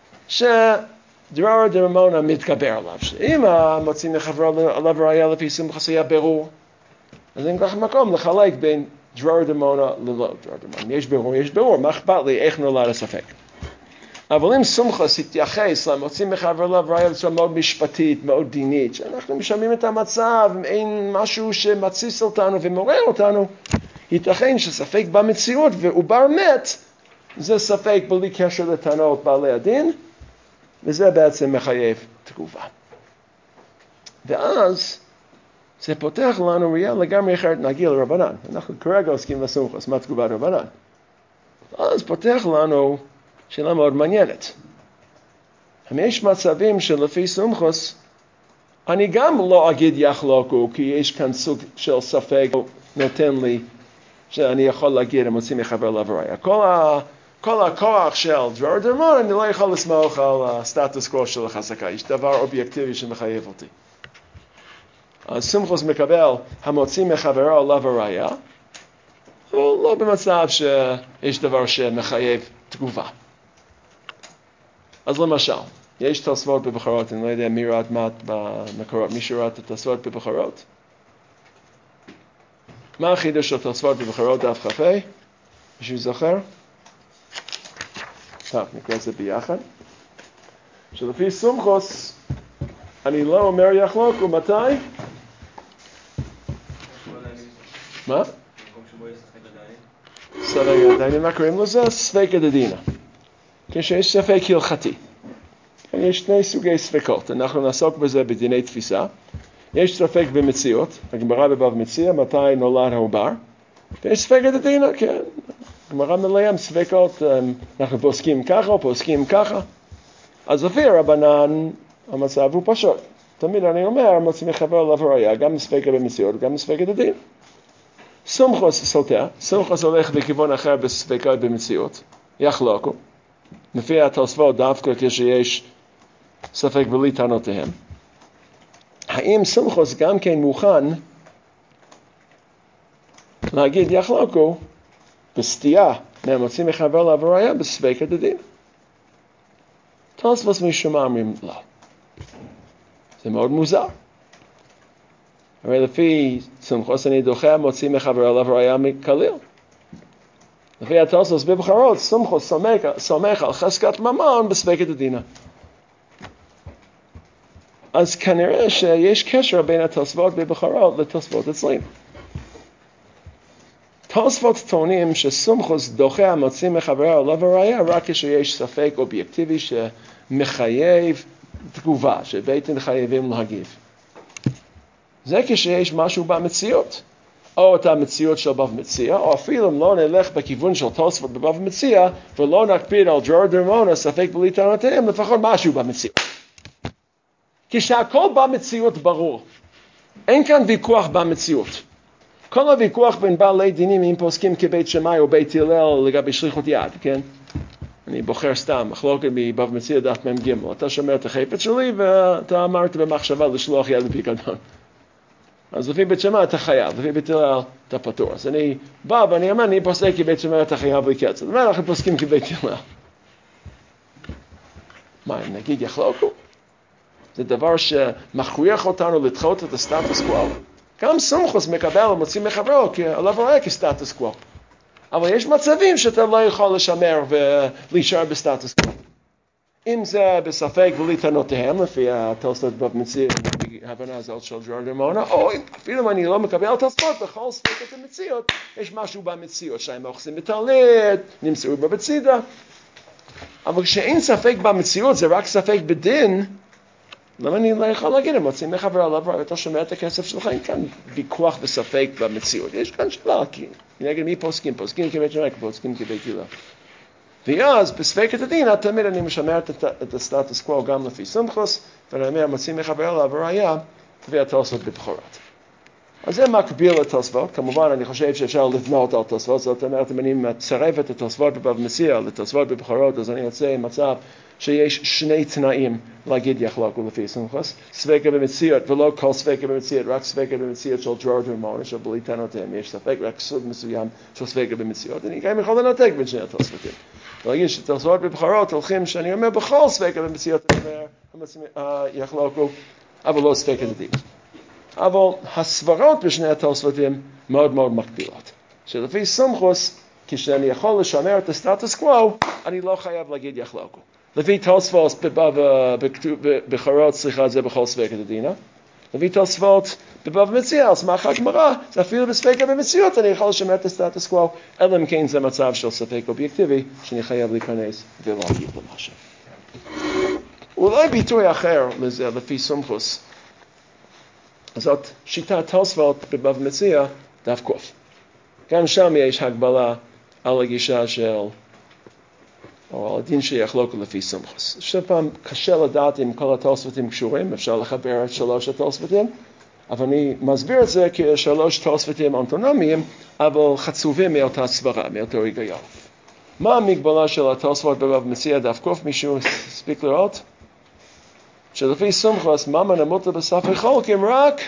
דרור דרמונה מתגבר עליו. אם המוציא מחברו עליו הראיה לפי סומכוס היה ברור, אז אין כך מקום לחלק בין דרור דרמונה ללא דרור דרמונה. יש ברור, מה אכפת לי איך נולד הספק? אבל אם סומכוס התייחס למוציא מחברו עליו הראיה בצורה מאוד משפטית, מאוד דינית, שאנחנו משלמים את המצב, אין משהו שמציס אותנו ומעורר אותנו, ייתכן שספק במציאות ועובר מת, זה ספק בלי קשר לטענות בעלי הדין, וזה בעצם מחייב תגובה. ואז זה פותח לנו ראייה לגמרי אחרת, נגיע לרבנן. אנחנו כרגע עוסקים לסומכוס, מה תגובת רבנן? אז פותח לנו שאלה מאוד מעניינת. יש מצבים שלפי סומכוס, אני גם לא אגיד יחלוקו, כי יש כאן סוג של ספק נותן לי, שאני יכול להגיד, המוציא מחברו עליו הראיה. כל הכוח של דרור דרמונה, אני לא יכול לסמוך על הסטטוס קוו של החזקה. יש דבר אובייקטיבי שמחייב אותי. אז סומכוס מקבל המוציא מחברו עליו הראיה, אבל לא במצב שיש דבר שמחייב תגובה. אז למשל, יש תוספות בבחרות, אני לא יודע מי ראה מה במקורות, מי שראה את התוספות בבחרות? מה החידוש של תוספות בבחרות דף כ"ה? מישהו זוכר? טוב, נקרא את זה ביחד. שלפי סומכוס, אני לא אומר יחלוקו, מתי? מה? ספק הדיינים, מה קוראים לזה? ספק הדדינה. כשיש ספק הלכתי. יש שני סוגי ספקות, אנחנו נעסוק בזה בדיני תפיסה. יש ספק במציאות, הגמרא בבבא מציעא, מתי נולד העובר, ויש ספק הדדינה, כן. גמרא מלאה עם ספקות, אנחנו פוסקים ככה או פוסקים ככה. אז לפי רבנן המצב הוא פשוט. תמיד אני אומר, מוצאים מחבר עליו ראיה, גם מספקת במציאות וגם מספקת הדין. סומכוס סוטה, סומכוס הולך בכיוון אחר בספקות במציאות, יחלוקו. לפי התוספות דווקא כשיש ספק בלי טענותיהם. האם סומכוס גם כן מוכן להגיד יחלוקו בסטייה מהמוצאים מחבר עליו ראיה בספקת הדין? תוספות משום מה אומרים לא. זה מאוד מוזר. הרי לפי סומכוס אני דוחה מוצאים מחבר עליו ראיה כליל. לפי התוספות בבחרות סומכוס סומך על חזקת ממון בספקת הדינה. אז כנראה שיש קשר בין התוספות בבחרות לתוספות אצלנו. תוספות טוענים שסומכוס דוחה מוצאים מחבר עליו ראיה רק כשיש ספק אובייקטיבי שמחייב תגובה, שבית דין חייבים להגיב. זה כשיש משהו במציאות, או את המציאות של בב מציע, או אפילו אם לא נלך בכיוון של תוספות בבב מציע, ולא נקפיד על דרור דרמונה, ספק בלי טענותיהם, לפחות משהו במציאות. כשהכל במציאות ברור, אין כאן ויכוח במציאות. כל הוויכוח בין בעלי דינים אם פוסקים כבית שמאי או בית הלל לגבי שליחות יד, כן? אני בוחר סתם, מחלוקת מבב מציע דף מ"ג. אתה שומר את החפץ שלי ואתה אמרת במחשבה לשלוח יד לפיקדון. אז לפי בית שמאי אתה חייב, לפי בית הלל אתה פטור. אז אני בא ואני אומר, אני פוסק כבית שמאי אתה חייב בלי קצת. זאת אומרת, אנחנו פוסקים כבית הלל. מה, אם נגיד יחלוקו? זה דבר שמכריח אותנו לדחות את הסטטוס קוו. גם סומכוס מקבל ומוצאים מחברו עליו ראיה כסטטוס קוו. אבל יש מצבים שאתה לא יכול לשמר ולהישאר בסטטוס קוו. אם זה בספק בלי טענותיהם, לפי התוספות בבב מציע, ההבנה הזאת של דרור דרמונה, או אפילו אם אני לא מקבל תוספות, בכל ספקת המציאות, יש משהו במציאות, שהם אוחזים בטלית, נמצאו בבצידה. אבל כשאין ספק במציאות, זה רק ספק בדין, למה אני לא יכול להגיד, הם מוצאים מחבר עליו, ואתה שומע את הכסף שלך, אין כאן ויכוח וספק במציאות. יש כאן שאלה, כי נגד מי פוסקים? פוסקים כבית שמאי, פוסקים כבית הלל. ואז בספקת הדין, תמיד אני משמר את הסטטוס קוו גם לפי סומכוס, ואני אומר, מוצאים מחבר עליו ראיה, והתוספות בבחורת. אז זה מקביל לתוספות. כמובן, אני חושב שאפשר לבנות על תוספות, זאת אומרת, אם אני מצרף את התוספות בבב מציע לתוספות בבחורות, אז אני יוצא עם מצב שיש שני תנאים להגיד יחלוקו לפי סומכוס, ספקה במציאות, ולא כל ספקה במציאות, רק ספקה במציאות של דרור דרמונה, של בלי טענותיהם, יש ספק רק סוג מסוים של ספקה במציאות, אני גם יכול לנתק בין שני התוספותים. ולהגיד שתוספות בבחורות הולכים, שאני אומר בכל ספקה במציאות, אני אומר יחלוקו, אבל לא ספקה לדין. אבל הסברות בשני התוספותים מאוד מאוד מקבילות. שלפי סומכוס, כשאני יכול לשמר את הסטטוס קוו, אני לא חייב להגיד יחלוקו. לפי תוספות בבחורות, סליחה, זה בכל ספקת הדינה. לפי תוספות בבב מציע, על סמך הגמרא, זה אפילו בספקה במציאות, אני יכול לשמר את הסטטוס קוו, אלא אם כן זה מצב של ספק אובייקטיבי, שאני חייב להיכנס ולהגיד למשהו. אולי ביטוי אחר לזה, לפי סומכוס, זאת שיטת תוספות בבב מציע, דף קוף. גם שם יש הגבלה על הגישה של, או על הדין שיחלוקו לפי סומכוס. שפעם קשה לדעת אם כל התוספותים קשורים, אפשר לחבר את שלוש התוספותים, אבל אני מסביר את זה כשלוש תוספותים אוטונומיים, אבל חצובים מאותה סברה, מאותו היגיון. מה המגבלה של התוספות בבב מציע דף קוף? מישהו הספיק לראות? שלפי סומכוס, מה מנמות בספר חולקים רק?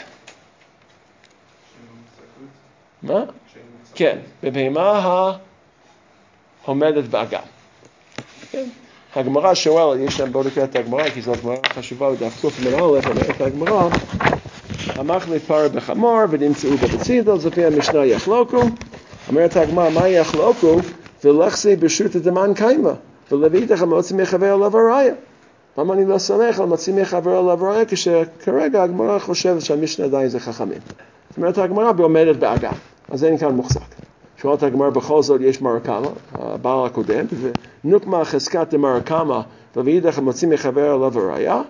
מה? כן, בבהמה העומדת באגם. כן. הגמרא שואל, יש להם בואו נקרא את הגמרא, כי זו הגמרא חשובה בדף קוף מנהל, אומרת את הגמרא, המחליף פרה בחמור ונמצאו בבצידה, אז לפי המשנה יחלוקו, אומרת הגמרא, מה יחלוקו? ולחסי ברשות הדמן קיימה, ולביתך המוציא מחבר עליו הראיה. למה אני לא סומך על מוציא מחבר עליו הראיה, כשכרגע הגמרא חושבת שהמשנה עדיין זה חכמים. זאת אומרת, הגמרא בעומדת באגם, אז אין כאן מוחזק. שואלת הגמרא, בכל זאת יש מרקמה, הבעל הקודם, ונוקמה חזקת דמרקמה, ולביתך המוציא מחבר עליו הראיה,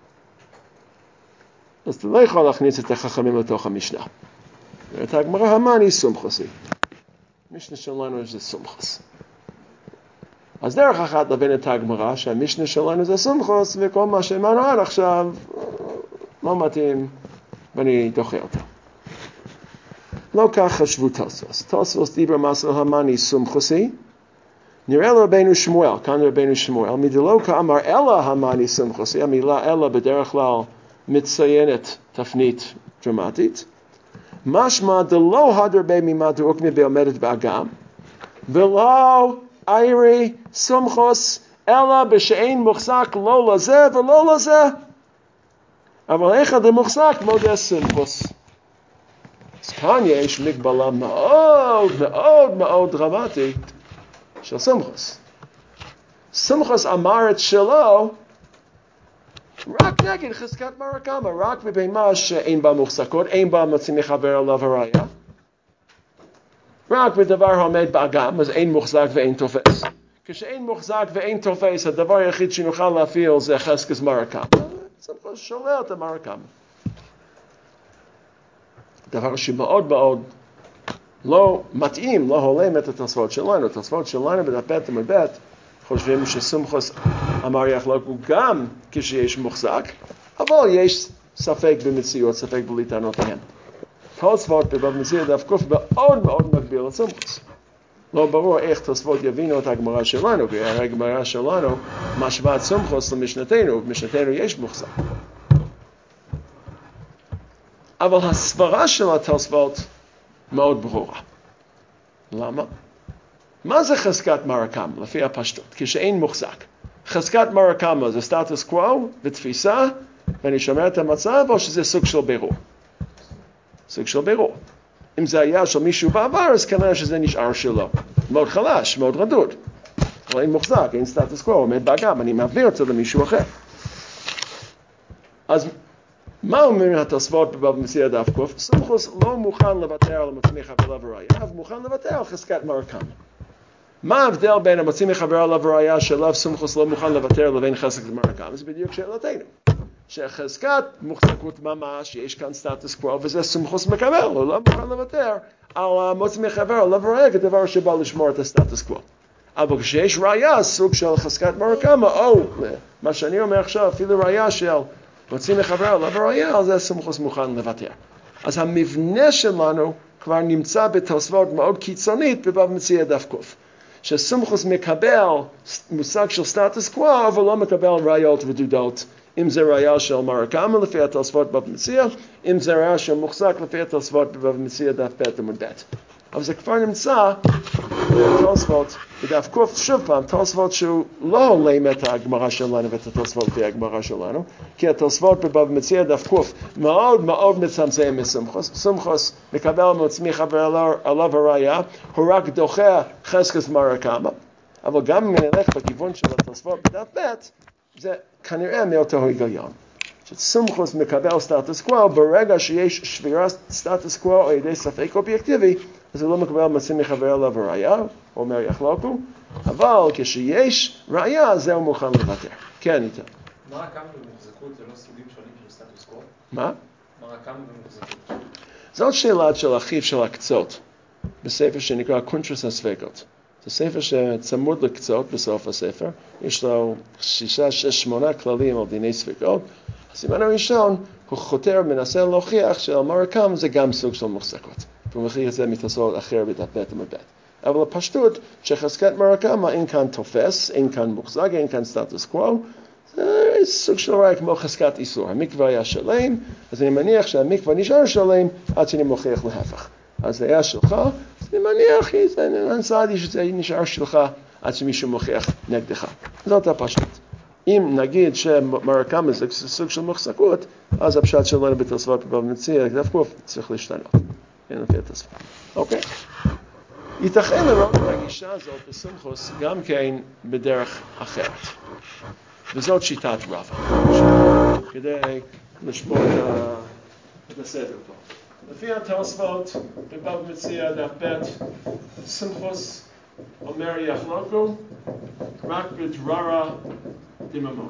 אז אתה לא יכול להכניס את החכמים לתוך המשנה. זאת אומרת, הגמרא, המאני סומכוסי. משנה שלנו זה סומכוס. אז דרך אחת להבין את הגמרא, שהמשנה שלנו זה סומכוס, וכל מה שאמרנו עד עכשיו לא מתאים, ואני דוחה אותו. לא כך חשבו תוספות. תוספות דיבר מסל המאני סומכוסי, נראה לרבנו שמואל, כאן רבנו שמואל, מדלא כאמר אלא המאני סומכוסי, המילה אלא בדרך כלל מציינת תפנית דרמטית, משמע דלא הדרבה ממה דרוקמי בעומדת באגם, ולא איירי סומכוס, אלא בשאין מוחזק לא לזה ולא לזה. אבל איך זה מוחזק מודה סומכוס? אז כאן יש מגבלה מאוד מאוד מאוד דרמטית של סומכוס. סומכוס אמר את שלו רק נגד חזקת מרקמה, רק בבהמה שאין בה מוחזקות, אין בה מוציא מחבר עליו הראיה. רק בדבר העומד באגם, אז אין מוחזק ואין תופס. כשאין מוחזק ואין תופס, הדבר היחיד שנוכל להפעיל זה חזקת מרקמה. סומכוס שולל את המרקמה. דבר שמאוד מאוד לא מתאים, לא הולם את התוספות שלנו. התוספות שלנו בדף ב' עמוד ב' חושבים שסומכוס אמר יחלוקו גם כשיש מוחזק, אבל יש ספק במציאות, ספק בלי טענותיהם. תוספות בבבא מציעא דף ק' מאוד מאוד מגביל את סומכוס. לא ברור איך תוספות יבינו את הגמרא שלנו, כי הרי הגמרא שלנו משווה את סומכוס למשנתנו, ובמשנתנו יש מוחזק. אבל הסברה של התוספות מאוד ברורה. למה? מה זה חזקת מרקמה לפי הפשטות? כשאין מוחזק. חזקת מרקמה זה סטטוס קוו ותפיסה, ואני שומר את המצב, או שזה סוג של בירור? סוג של בירור. אם זה היה של מישהו בעבר, אז כנראה שזה נשאר שלו. מאוד חלש, מאוד רדוד. אבל אין מוחזק, אין סטטוס קוו, עומד באגם, אני מעביר אותו למישהו אחר. אז מה אומרים התוספות בבבא מציעא דף ק'? סומכוס לא מוכן לוותר על המוציא מחבר עליו הראיה, אבל מוכן לוותר על חזקת מרקמה. מה ההבדל בין המוציא מחבר עליו הראיה שלאו סומכוס לא מוכן לוותר לבין חזקת מרקמה? זה בדיוק שאלתנו. שחזקת מוחזקות ממש, יש כאן סטטוס קוו, וזה סומכוס מקבל, הוא לא מוכן לוותר על המוציא מחבר עליו הראיה כדבר שבא לשמור את הסטטוס קוו. אבל כשיש ראיה, סוג של חזקת מרקמה, או מה שאני אומר עכשיו, אפילו ראיה של מוציא מחבר עליו הראיה, על זה סומכוס מוכן לוותר. אז המבנה שלנו כבר נמצא בתוספות מאוד קיצונית בבבא מציעא דף ק'. שסומכוס מקבל מושג של סטטוס קוו, אבל לא מקבל ראיות רדודות. אם זה ראיה של מרקמה לפי התוספות בבבא מציעא, אם זה ראיה של מוחזק לפי התוספות בבבא מציעא דף ב' עמוד ב'. אבל זה כבר נמצא בתוספות בדף ק', שוב פעם, תוספות שהוא לא הולם את הגמרא שלנו ואת התוספות לפי הגמרא שלנו, כי התוספות בבבא מציעא דף ק' מאוד מאוד מצמצם מסומכוס. סומכוס מקבל מוציא מחבר עליו הראיה, הוא רק דוחה חזקת מרקמה, אבל גם אם נלך בכיוון של התוספות בדף ב', זה כנראה מאותו היגיון. שסומכוס מקבל סטטוס קוו, ברגע שיש שבירת סטטוס קוו על ידי ספק אובייקטיבי, אז הוא לא מקבל מוציא מחבר עליו הראיה, הוא אומר יחלוקו, אבל כשיש ראיה, זה הוא מוכן לוותר. כן, איתה. מרקמה ומוחזקות זה לא סוגים שונים של סטטוס קוו? מה? מרקמה ומוחזקות. זאת שאלה של אחיו של הקצות, בספר שנקרא קונטרס הספקות. זה ספר שצמוד לקצות בסוף הספר, יש לו 6, 7, 8 כללים על דיני ספקות. הסימן הראשון, הוא חותר מנסה להוכיח שהמרקמה זה גם סוג של מוחזקות. והוא מכיר את זה מתוספות אחר בדף ב' עמוד ב'. אבל הפשטות שחזקת מרקמה אין כאן תופס, אין כאן מוחזק, אין כאן סטטוס קוו, זה סוג של ראיה כמו חזקת איסור. המקווה היה שלם, אז אני מניח שהמקווה נשאר שלם עד שאני מוכיח להפך. אז זה היה שלך, אז אני מניח שזה נשאר שלך עד שמישהו מוכיח נגדך. זאת הפשטות. אם נגיד שמרקמה זה סוג של מוחזקות, אז הפשט שלנו בתוספות בבבא מציעא דף ק' צריך להשתנות. אין לפי התוספות. אוקיי? ייתכן לראות את הגישה הזאת בסומכוס גם כן בדרך אחרת. וזאת שיטת רבא. כדי לשמור את הסדר פה. לפי התוספות בבבא מציעא דף ב', סומכוס אומר יחלוקו רק בדררה דממונה.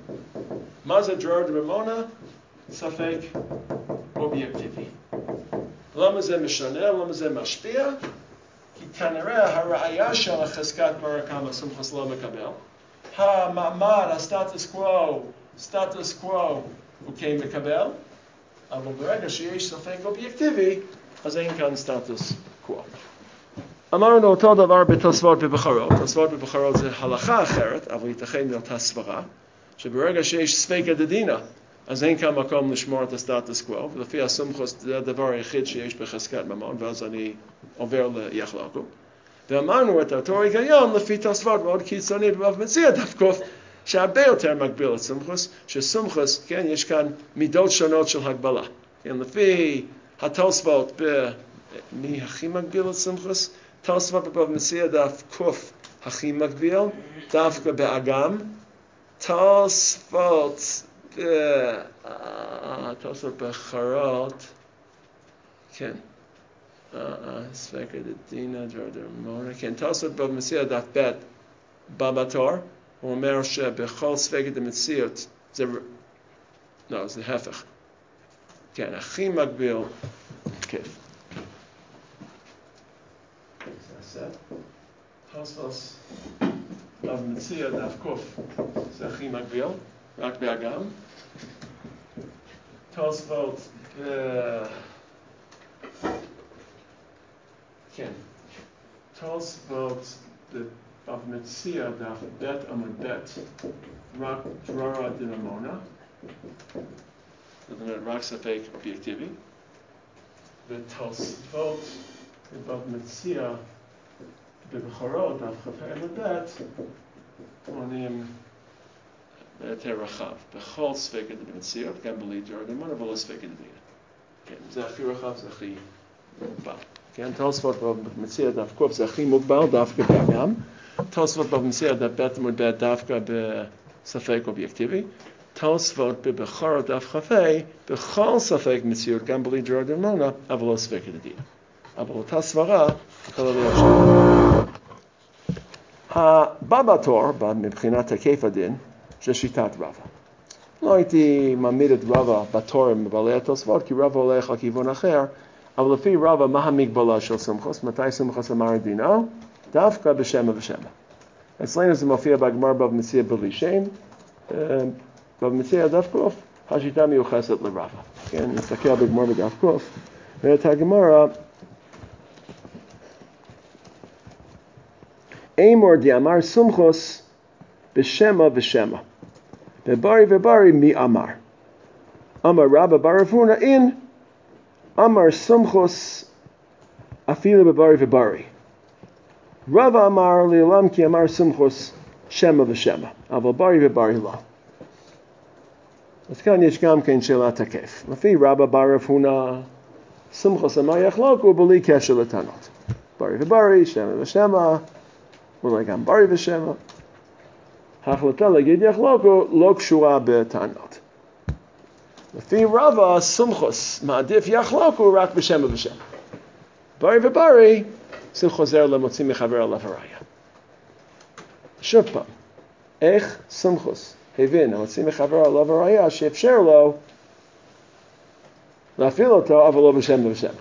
מה זה דררה דממונה? ספק אובייקטיבי. למה זה משנה? למה זה משפיע? כי כנראה הראייה של החזקת ברכה בסומכוס לא מקבל. המעמד, סטטוס קוו, הוא כן מקבל, אבל ברגע שיש ספק אובייקטיבי, אז אין כאן סטטוס קוו. אמרנו אותו דבר בתוספות בבחרות. תוספות בבחרות זה הלכה אחרת, אבל ייתכן מאותה סברה, שברגע שיש ספקא דדינא, אז אין כאן מקום לשמור את הסטטוס קוו, ולפי הסומכוס זה הדבר היחיד שיש בחזקת ממון, ואז אני עובר ליחלקו. ואמרנו את אותו היגיון לפי תוספות מאוד קיצונית ובאב מציע דווקא, שהרבה יותר מגביל את סומכוס, שסומכוס, כן, יש כאן מידות שונות של הגבלה. כן, לפי התוספות, מי הכי מגביל את סומכוס? תוספות בבאב מציע דף קוף הכי מגביל, דווקא באגם. תוספות בחרות, כן, ספקא דדינא דרדר מורא, כן, תוספות בבאב מציע דף ב' בא בתור, הוא אומר שבכל ספקא דמציאות, זה הפך, כן, הכי מגביל, כן. תוספות בבאב מציע דף קוף, זה הכי מגביל, רק באגם. תוספות כן, תוספות בבאב מציע דף בית עמוד בית, רק דררה דינמונה, זאת אומרת רק ספק אובייקטיבי, ותוספות בבאב מציע בבחרות דף כ"ה עמוד בית, עונים יותר רחב, בכל ספקא דמציאות, גם בלי דררה דינמונה, אבל לא ספקא דדינא. כן, זה הכי רחב, זה הכי מוגבל. כן, תוספות בבאב מציע דף קוף זה הכי מוגבל דווקא באגם. תוספות בבאב מציע דף בית עמוד בית דווקא בספק אובייקטיבי. תוספות בבחרות דף כ"ה בכל ספק מציאות, גם בלי דררה דינמונה, אבל לא ספקא דדינא. אבל אותה סברה יכולה להיות שם. הבא בתור, מבחינת היקף הדין, זה שיטת רבא. לא הייתי מעמיד את רבא בתור מבעלי התוספות, כי רבא הולך לכיוון אחר, אבל לפי רבא, מה המגבלה של סומכוס? מתי סומכוס אמר את דינו? דווקא בשמה ושמה. אצלנו זה מופיע בגמר בבא מציע בלי שם, בבא מציע דף קוף, השיטה מיוחסת לרבא. כן, נסתכל בגמר בדף קוף, ואת הגמרא, אמור דאמר סומכוס בשמה ושמה. בברי וברי מי אמר? אמר רבא בר רב הונא אין, אמר סומכוס אפילו בברי וברי. רבא אמר לעולם כי אמר סומכוס שמה ושמה, אבל ברי וברי לא. אז כאן יש גם כן שאלת תקף. לפי רבא בר רב הונא, סומכוס אמר יחלוקו בלי קשר לטענות. ברי וברי, שמה ושמה, אולי גם ברי ושמה. ההחלטה להגיד יחלוקו לא קשורה בטענות. לפי רבא, סומכוס מעדיף יחלוקו רק בשמה ושמה. ברי וברי, זה חוזר למוציא מחבר עליו הראיה. שוב פעם, איך סומכוס הבין המוציא מחבר עליו הראיה שאפשר לו להפעיל אותו, אבל לא בשמה ושמה.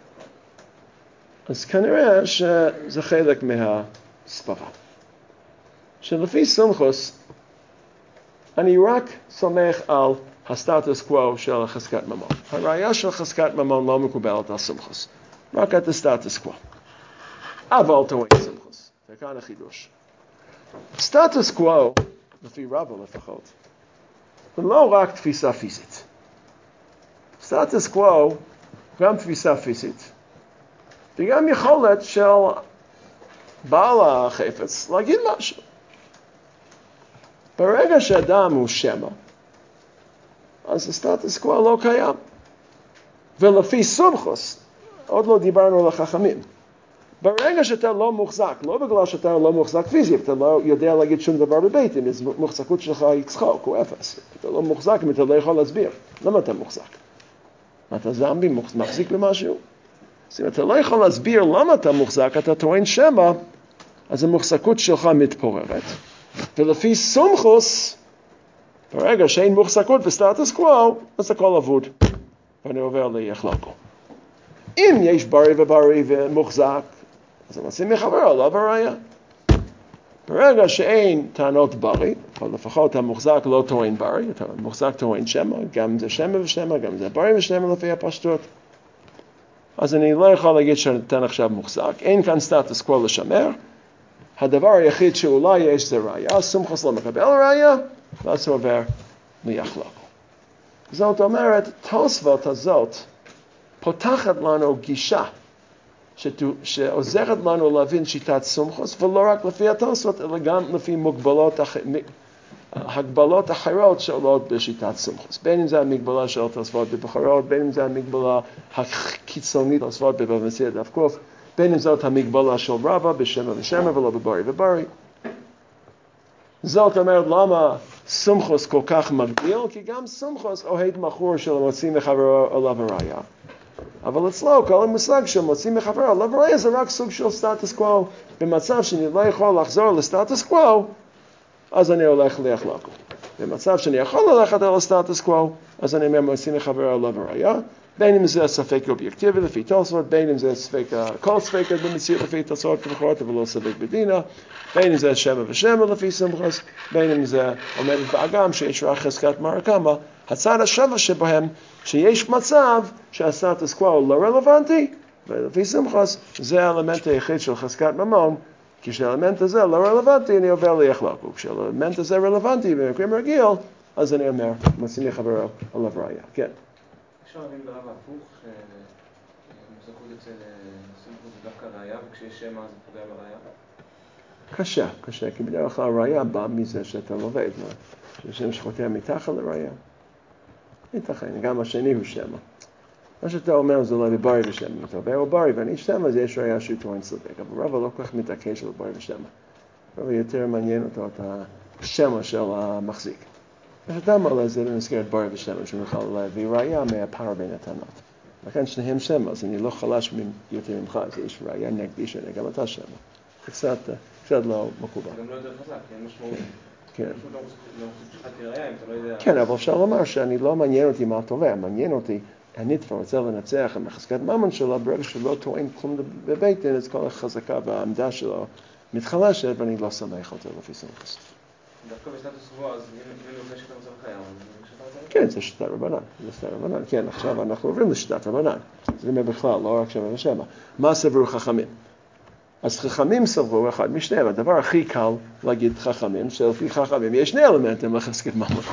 אז כנראה שזה חלק מהסברה. שלפי סומכוס, אני רק סומך על הסטטוס קוו של חזקת ממון. הראייה של חזקת ממון לא מקובלת על סומכוס, רק את הסטטוס קוו. אבל טוען סומכוס, וכאן החידוש. סטטוס קוו, לפי רבא לפחות, זה לא רק תפיסה פיזית. סטטוס קוו, גם תפיסה פיזית, וגם יכולת של בעל החפץ להגיד משהו. ברגע שאדם הוא שמה, אז הסטטוס קוו לא קיים. ולפי סומכוס, עוד לא דיברנו על החכמים, ברגע שאתה לא מוחזק, לא בגלל שאתה לא מוחזק פיזית, אתה לא יודע להגיד שום דבר בבית, אם המוחזקות שלך היא צחוק או אפס. אתה לא מוחזק אם אתה לא יכול להסביר. למה אתה מוחזק? אתה זמבי מחזיק במשהו? אז אם אתה לא יכול להסביר למה אתה מוחזק, אתה טוען שמה, אז המוחזקות שלך מתפוררת. ולפי סומכוס, ברגע שאין מוחזקות בסטטוס קוו, אז הכל אבוד. ואני עובר ליחלוקו. אם יש ברי וברי ומוחזק, אז המוציא מחברו לא בראיה. ברגע שאין טענות ברי, או לפחות המוחזק לא טוען ברי, המוחזק טוען שמה, גם זה שמה ושמה, גם זה ברי ושמה לפי הפשטות. אז אני לא יכול להגיד שנתן עכשיו מוחזק, אין כאן סטטוס קוו לשמר, הדבר היחיד שאולי יש זה ראיה, סומכוס לא מקבל ראיה, ואז הוא עובר ליחלוק. זאת אומרת, תוספות הזאת פותחת לנו גישה, שעוזרת לנו להבין שיטת סומכוס, ולא רק לפי התוספות, אלא גם לפי הגבלות אחרות שעולות בשיטת סומכוס. בין אם זה המגבלה של תוספות בבחרות, בין אם זה המגבלה הקיצונית תוספות במציאה דף קוף, בין אם זאת המגבלה של רבא בשמה ושמה ולא בברי וברי. זאת אומרת, למה סומכוס כל כך מגביל? כי גם סומכוס אוהד מכור של מוציא מחברו עליו הראיה. אבל אצלו כל המושג של מוציא מחברו עליו הראיה זה רק סוג של סטטוס קוו. במצב שאני לא יכול לחזור לסטטוס קוו, אז אני הולך ליחלוק. במצב שאני יכול ללכת על הסטטוס קוו, אז אני אומר מוציא מחברו עליו הראיה. בין אם זה ספק אובייקטיבי לפי תוספות, בין אם זה כל ספק במציאות לפי תוספות ובחרות, אבל לא ספק בדינה, בין אם זה שמה ושמה לפי סומכוס, בין אם זה עומד באגם שיש רק חזקת מרקמה, הצד השווה שבהם שיש מצב שהסטטוס קוו לא רלוונטי, ולפי סומכוס זה האלמנט היחיד של חזקת ממון, כשהאלמנט הזה לא רלוונטי אני עובר ליחלוק, וכשהאלמנט הזה רלוונטי במקרים רגיל, אז אני אומר, מוציא מחברו עליו ראיה. כן. אפשר להבין ברב הפוך, שמוזקות אצל סומכוס זה דווקא ראיה, וכשיש שמה זה פוגע בראיה? קשה, כי בדרך כלל ראיה בא מזה שאתה לובד, ששם שחוטא מתחת לראיה. ייתכן, גם השני הוא שמה. מה שאתה אומר זה לא ברי ושמה, אתה עובר או ברי ואני שמה, אז יש ראיה שהוא טוען צודק, אבל רבא לא כל כך מתעקש על ברי ושמה. רבא יותר מעניין אותו את השמה של המחזיק. מה שאתה אומר לה זה במסגרת ברי ושמה, שנוכל להביא ראיה מהפער בין הטענות. לכן שניהם שמה, אז אני לא חלש יותר ממך, אז יש ראיה נגדי שגם אתה שמה. קצת לא מקובל. גם לא יותר חזק, אין משמעות. כן. פשוט לא שחקתי ראיה, אם אתה לא יודע. כן, אבל אפשר לומר שאני לא מעניין אותי מה תובע, מעניין אותי, אני כבר רוצה לנצח עם החזקת ממון שלו, ברגע שלא טוען כלום בבית דין, אז כל החזקה והעמדה שלו מתחלשת, ואני לא שמח אותו לפי סומכוס. דווקא בסטטוס קוו, אז אם אני רוצה שאתה מצב חיה, כן, זה שיטת רבנן, כן, עכשיו אנחנו עוברים לשיטת רבנן, זה אומר בכלל, לא רק שמה ושמה. מה סברו חכמים? אז חכמים סברו אחד משניהם, הדבר הכי קל להגיד חכמים, שלפי חכמים יש שני אלמנטים לחזקת ממון.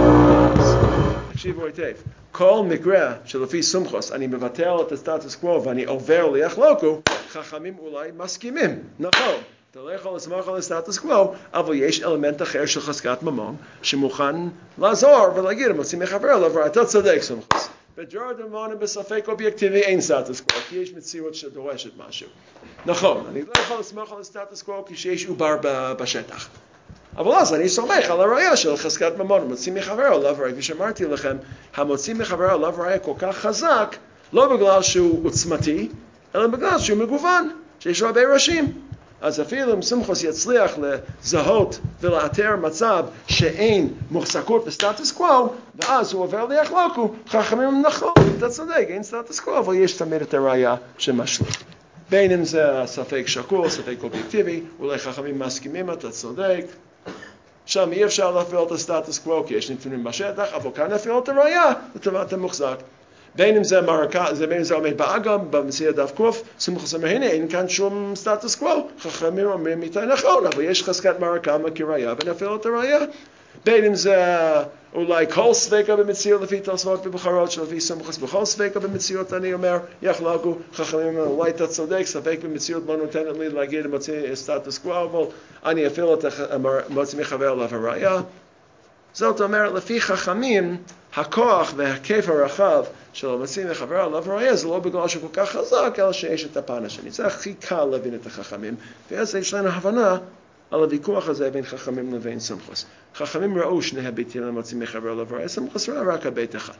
תקשיבו היטב, כל מקרה שלפי סומכוס אני מבטל את הסטטוס קוו ואני עובר ליחלוקו, חכמים אולי מסכימים, נכון. אתה לא יכול לסמוך על הסטטוס קוו, אבל יש אלמנט אחר של חזקת ממון שמוכן לעזור ולהגיד, מוציא מחבר עליו, אתה צודק סומכוס. בג'רד ממון בספק אובייקטיבי אין סטטוס קוו, כי יש מציאות שדורשת משהו. נכון, אני לא יכול לסמוך על הסטטוס קוו כי שיש עובר בשטח. אבל אז אני סומך על הראיה של חזקת ממון, מוציא מחבר עליו, כפי שאמרתי לכם, המוציא מחבר עליו ראיה כל כך חזק, לא בגלל שהוא עוצמתי, אלא בגלל שהוא מגוון, שיש הרבה ראשים. אז אפילו אם סומכוס יצליח לזהות ולאתר מצב שאין מוחזקות בסטטוס קוו, ואז הוא עובר ליחלוקו, חכמים נכון, אתה צודק, אין סטטוס קוו, אבל יש תמיד את הראיה שמשלים. בין אם זה ספק שקול, ספק אובייקטיבי, אולי חכמים מסכימים, אתה צודק. שם אי אפשר להפעיל את הסטטוס קוו, כי יש נתונים בשטח, אבל כאן להפעיל את הראיה לטובת המוחזק. בין אם זה מרקה, בין אם זה עומד באגם, במציאה דף קוף, סומכוס אומר, הנה, אין כאן שום סטטוס קוו, חכמים אומרים איתי נכון, אבל יש חזקת מרקה כראיה, ונפעיל את הראיה. בין אם זה אולי כל ספקה במציאות לפי תוספות ובחרות שלפי סומכוס, בכל ספקה במציאות אני אומר, יחלוקו, חכמים אומרים, אולי אתה צודק, ספק במציאות לא נותנת לי להגיד מוציא סטטוס קוו, אבל אני אפעיל את מוציא מחבר עליו הראיה. זאת אומרת, לפי חכמים, הכוח וההיקף הרחב של המוציא מחבר עליו הראיה, זה לא בגלל שהוא כל כך חזק, אלא שיש את הפן השני. זה הכי קל להבין את החכמים, ואז יש לנו הבנה על הוויכוח הזה בין חכמים לבין סומכוס. חכמים ראו שני היבטים למוציא מחבר עליו הראיה, סומכוס ראה רק היבט אחד.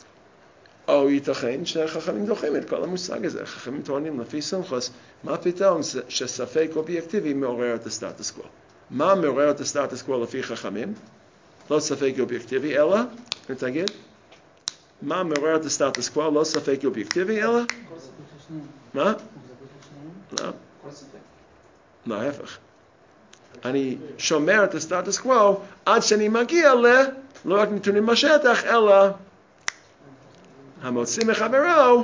או ייתכן שהחכמים דוחים את כל המושג הזה. חכמים טוענים לפי סומכוס, מה פתאום שספק אובייקטיבי מעורר את הסטטוס קוו? מה מעורר את הסטטוס קוו לפי חכמים? לא ספק אובייקטיבי, אלא, תגיד, מה מעורר את הסטטוס קוו? לא ספק אובייקטיבי, אלא? מה? לא. כל ספק. להפך. אני שומר את הסטטוס קוו עד שאני מגיע לא רק נתונים בשטח, אלא המוציא מחברו,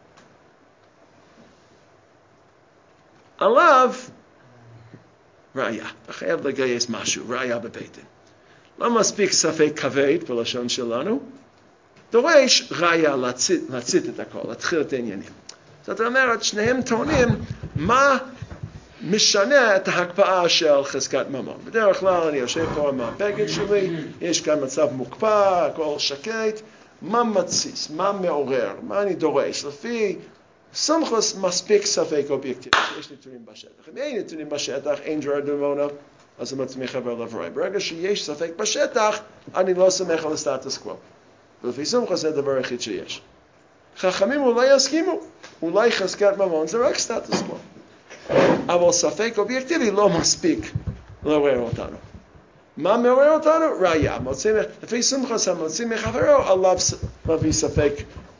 עליו ראיה. אתה חייב לגייס משהו, ראיה בבית דין. לא מספיק ספק כבד בלשון שלנו, דורש ראיה להצית את הכל, להתחיל את העניינים. זאת אומרת, שניהם טוענים מה משנה את ההקפאה של חזקת ממון. בדרך כלל אני יושב פה עם הבגד שלי, יש כאן מצב מוקפא, הכל שקט, מה מתסיס, מה מעורר, מה אני דורש. לפי סומכוס מספיק ספק אובייקטיבי, יש נתונים בשטח. אם אין נתונים בשטח, אין ג'ורר דמונה, אז הוא מצמיח עבר לבראי. ברגע שיש ספק בשטח, אני לא סומך על הסטטוס קוו. ולפי סומכוס זה הדבר היחיד שיש. חכמים אולי יסכימו, אולי חזקת ממון זה רק סטטוס קוו. אבל ספק אובייקטיבי לא מספיק לעורר אותנו. מה מעורר אותנו? ראיה. לפי סומכוס המוציא מחברו, עליו מביא ספק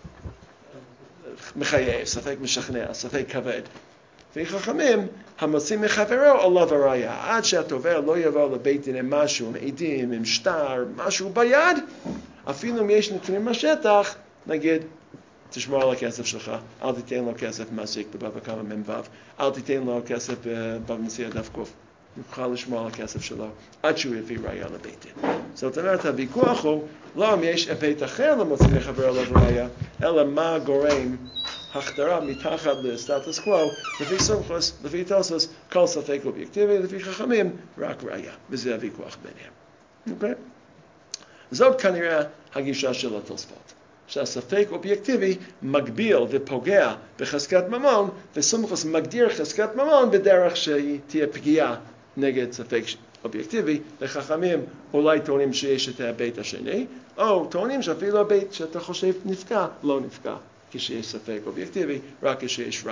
מחייב, ספק משכנע, ספק כבד. לפי חכמים, המוציא מחברו, עליו הראיה. עד שהתובע לא יבוא לבית דין עם משהו, עם עדים, עם שטר, משהו ביד, אפילו אם יש נתונים בשטח, נגיד, תשמור על הכסף שלך, אל תיתן לו כסף מזיק בבבא קמא מ"ו, אל תיתן לו כסף בבבא מציעא דף ק. יוכל לשמור על הכסף שלו עד שהוא יביא ראיה לבית דין. זאת אומרת, הוויכוח הוא לא אם יש היבט אחר למוציא מחברו עליו ראיה, אלא מה גורם הכתרה מתחת לסטטוס קוו, לפי סומכוס, לפי תוספות, כל ספק אובייקטיבי, לפי חכמים, רק ראיה. וזה הוויכוח ביניהם. אוקיי? זאת כנראה הגישה של התוספות. שהספק אובייקטיבי מגביל ופוגע בחזקת ממון, וסומכוס מגדיר חזקת ממון בדרך שהיא תהיה פגיעה נגד ספק אובייקטיבי. לחכמים אולי טוענים שיש את הבית השני, או טוענים שאפילו הבית שאתה חושב נפגע, לא נפגע, כשיש ספק אובייקטיבי, רק כשיש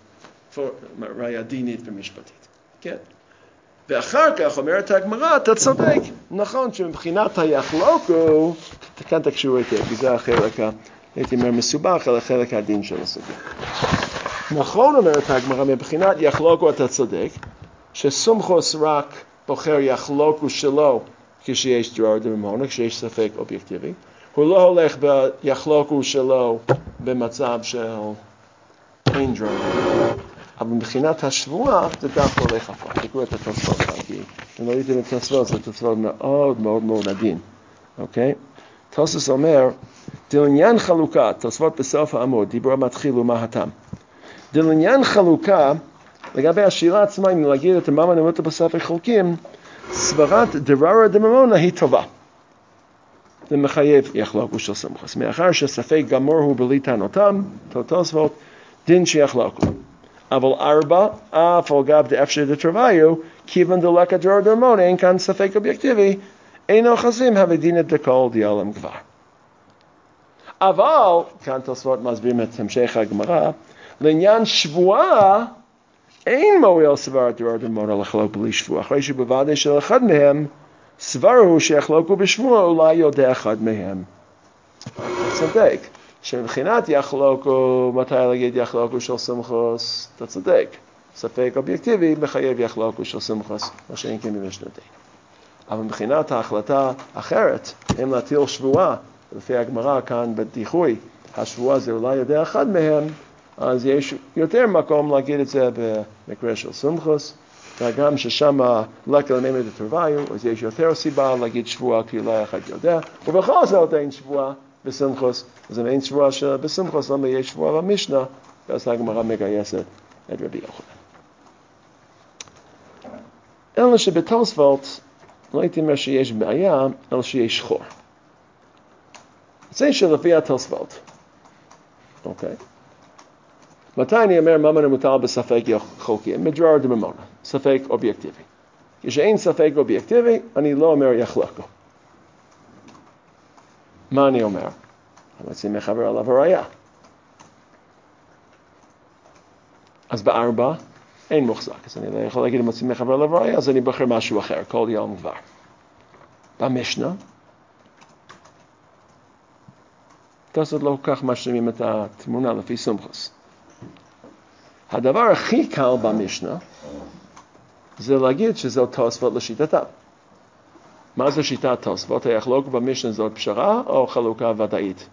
ראיה דינית ומשפטית. כן? ואחר כך אומרת הגמרא, אתה צודק. נכון שמבחינת היחלוקו, כאן תקשרו היטב, כי זה החלק, הייתי אומר, מסובך על החלק הדין של הסוגיה. נכון אומרת הגמרא, מבחינת יחלוקו אתה צודק, שסומכוס רק בוחר יחלוקו שלו כשיש ג'ורר דממונה, כשיש ספק אובייקטיבי. הוא לא הולך ביחלוקו שלו במצב של אין ג'ורר דממונה. אבל מבחינת השבועה, זה דווקא הולך הפוך. תקראו את התוספות, כי אם לא ראיתם את התוספות, זה תוספות מאוד מאוד מאוד עדין. אוקיי? תוספות אומר, דלעניין חלוקה, תוספות בסוף העמוד, דיבור המתחיל ומה הטעם. דלעניין חלוקה, לגבי השאלה עצמה, אם להגיד את המאמן המוטה בספר חולקים, סברת דררה דממונה היא טובה. זה מחייב יחלוקו של סומכוס. מאחר שספק גמור הוא בלי טענותם, תוספות, דין שיחלוקו. אבל 4, אף על גב דאפשר דתרוויו, כיוון דלקה ג'ורר דממונה, אין כאן ספק אובייקטיבי, אין אוחזים המדינה דכל דיאלם כבר. אבל, כאן תוספות מסבירים את המשך הגמרא, לעניין שבועה, אין מועיל סבר ג'ורר דממונה לחלוק בלי שבועה, אחרי שבוודאי של אחד מהם, סברו שיחלוקו בשבועה, אולי יודע אחד מהם. צודק. שמבחינת יחלוקו, מתי להגיד יחלוקו של סומכוס, אתה צודק. ספק אובייקטיבי מחייב יחלוקו של סומכוס, מה שאין כן במשנתי. אבל מבחינת ההחלטה אחרת, אם להטיל שבועה, לפי הגמרא כאן בדיחוי, השבועה זה אולי יודע אחד מהם, אז יש יותר מקום להגיד את זה במקרה של סומכוס, וגם ששם לקה למימד דתרוויו, אז יש יותר סיבה להגיד שבועה כי אולי אחד יודע, ובכל זאת אין שבועה בסומכוס, אז אם אין שבועה בסומכוס, למה יש שבועה במשנה, ואז הגמרא מגייסת את רבי יוחנן. אלא שבתוספות, לא הייתי אומר שיש בעיה, אלא שיש חור. זה שלפי התוספות. אוקיי? מתי אני אומר מה מוטל בספק חולקים? מדרר דממונה, ספק אובייקטיבי. כשאין ספק אובייקטיבי, אני לא אומר יחלוקו. מה אני אומר? אני רוצה מחבר עליו הראיה. אז ב4 אין מוחזק. אז אני לא יכול להגיד אם רוצה מחבר עליו הראיה, אז אני בוחר משהו אחר, כל יום כבר. במשנה, תוספות לא כל כך משלימים את התמונה לפי סומכוס. הדבר הכי קל במשנה, זה להגיד שזו תוספות לשיטתם. מה זה שיטת תוספות? היחלוק במשנה זאת פשרה או חלוקה ודאית?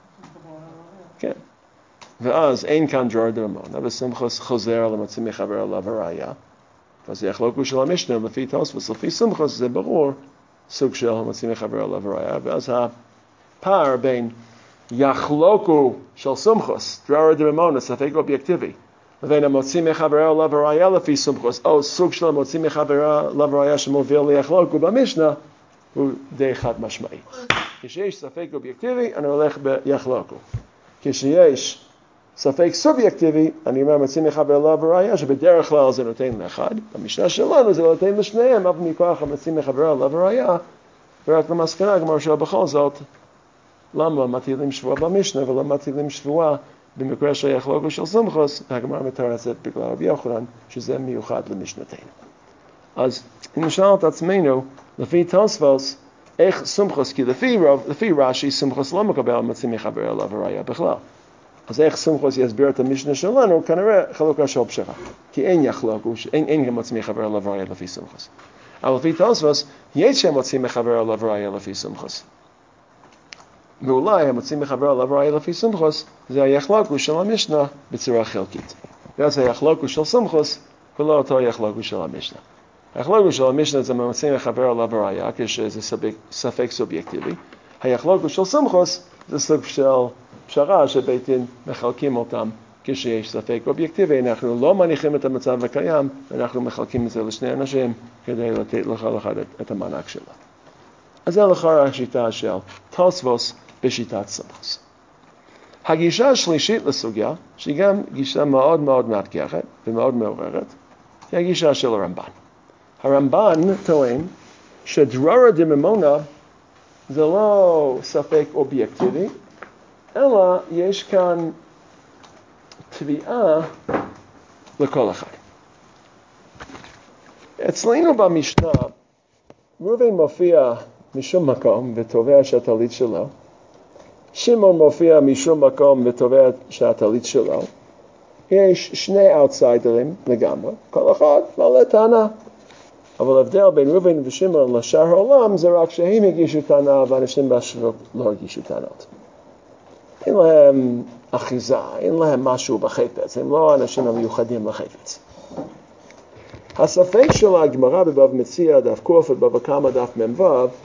כן. ואז אין כאן דרור דרמונה, וסומכוס חוזר על המוציא מחבר עליו הראיה. אז היחלוקו של המשנה לפי תוספות, לפי סומכוס זה ברור סוג של המוציא מחבר עליו הראיה, ואז הפער בין יחלוקו של סומכוס, דרור דרמונה, ספק אובייקטיבי, לבין המוציא מחבר עליו הראיה לפי סומכוס, או סוג של המוציא מחבר עליו הראיה שמוביל ליחלוקו במשנה, הוא די חד משמעי. כשיש ספק אובייקטיבי, אני הולך ביחלוקו. כשיש ספק סובייקטיבי, אני אומר מוציא מחבר עליו הראיה, שבדרך כלל זה נותן לאחד. במשנה שלנו זה נותן לשניהם, אבל מכוח המוציא מחבר עליו הראיה, ורק למסקנה, כמו שבכל זאת, למה מטילים שבועה במשנה ולא מטילים שבועה במקרה של יחלוקו של סומכוס, הגמרא מתרצת בגלל רבי יוחנן, שזה מיוחד למשנתנו. אז אם נשאל את עצמנו, לפי תוספות, איך סומכוס, כי לפי רש"י סומכוס לא מקבל מוציא מחבר עליו הראיה בכלל. אז איך סומכוס יסביר את המשנה שלנו? כנראה חלוקה של פשרה. כי אין יחלוקו, אין מוציא מחבר עליו הראיה לפי סומכוס. אבל לפי תוספות, יש מוציא מחבר עליו הראיה לפי סומכוס. ואולי המוציא מחבר עליו הראיה לפי סומכוס, זה היחלוקו של המשנה בצורה חלקית. ואז היחלוקו של סומכוס, ולא אותו היחלוקו של המשנה. היחלוקו של המשנה זה מוציא מחבר עליו הראיה, כשזה ספק סובייקטיבי. היחלוקו של סומכוס זה סוג של פשרה שבית דין מחלקים אותם כשיש ספק אובייקטיבי. אנחנו לא מניחים את המצב הקיים, אנחנו מחלקים את זה לשני אנשים כדי לתת לכל אחד את המענק שלו. אז זה לכאורה השיטה של תוספות בשיטת סומכוס. הגישה השלישית לסוגיה, שהיא גם גישה מאוד מאוד מאתגרת ומאוד מעוררת, היא הגישה של הרמב"ן. הרמב"ן טוען שדרורה דממונה זה לא ספק אובייקטיבי, אלא יש כאן תביעה לכל אחד. אצלנו במשנה, ראובן מופיע משום מקום ותובע שהטלית שלו, שמעון מופיע משום מקום ותובע שהטלית שלו, יש שני אאוטסיידרים לגמרי, כל אחד מעלה טענה. אבל ההבדל בין ראובן ושמעון לשאר העולם זה רק שהם הגישו טענה ואנשים בשביל לא הגישו טענות. אין להם אחיזה, אין להם משהו בחפץ, הם לא אנשים המיוחדים לחפץ. הספק של הגמרא בבבא מציעא דף ק' ובבא קמא דף מ"ו,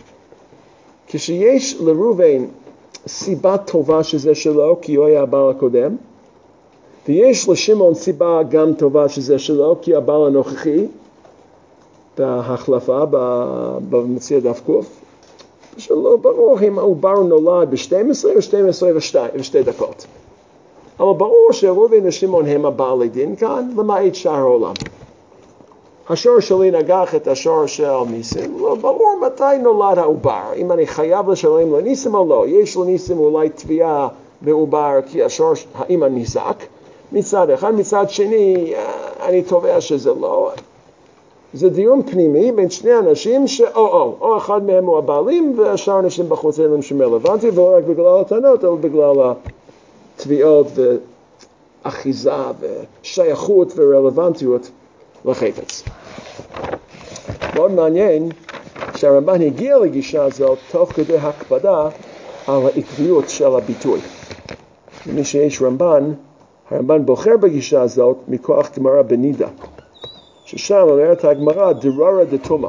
כשיש לראובן סיבה טובה שזה שלו כי הוא היה הבעל הקודם, ויש לשמעון סיבה גם טובה שזה שלו כי הבעל הנוכחי, בהחלפה בבבא מציעא דף ק', שלא ברור אם העובר נולד ב-12 או 12 ו2 דקות. אבל ברור שראובן ושמעון הם הבעלי דין כאן, למעט שאר העולם. השור שלי נגח את השור של ניסים, לא ברור מתי נולד העובר, אם אני חייב לשלם לניסים או לא. יש לניסים אולי תביעה בעובר כי השור, האמא ניזק, מצד אחד, מצד שני, אני תובע שזה לא. זה דיון פנימי בין שני אנשים או אחד מהם הוא הבעלים והשאר אנשים בחוץ אין להם שום רלוונטי, ולא רק בגלל הטענות, אלא בגלל התביעות ואחיזה ושייכות ורלוונטיות לחפץ. מאוד מעניין שהרמב"ן הגיע לגישה הזאת תוך כדי הקפדה על העקביות של הביטוי. למי שיש הרמב"ן בוחר בגישה הזאת מכוח גמרא בנידה. ששם אומרת הגמרא דרורה דתומה.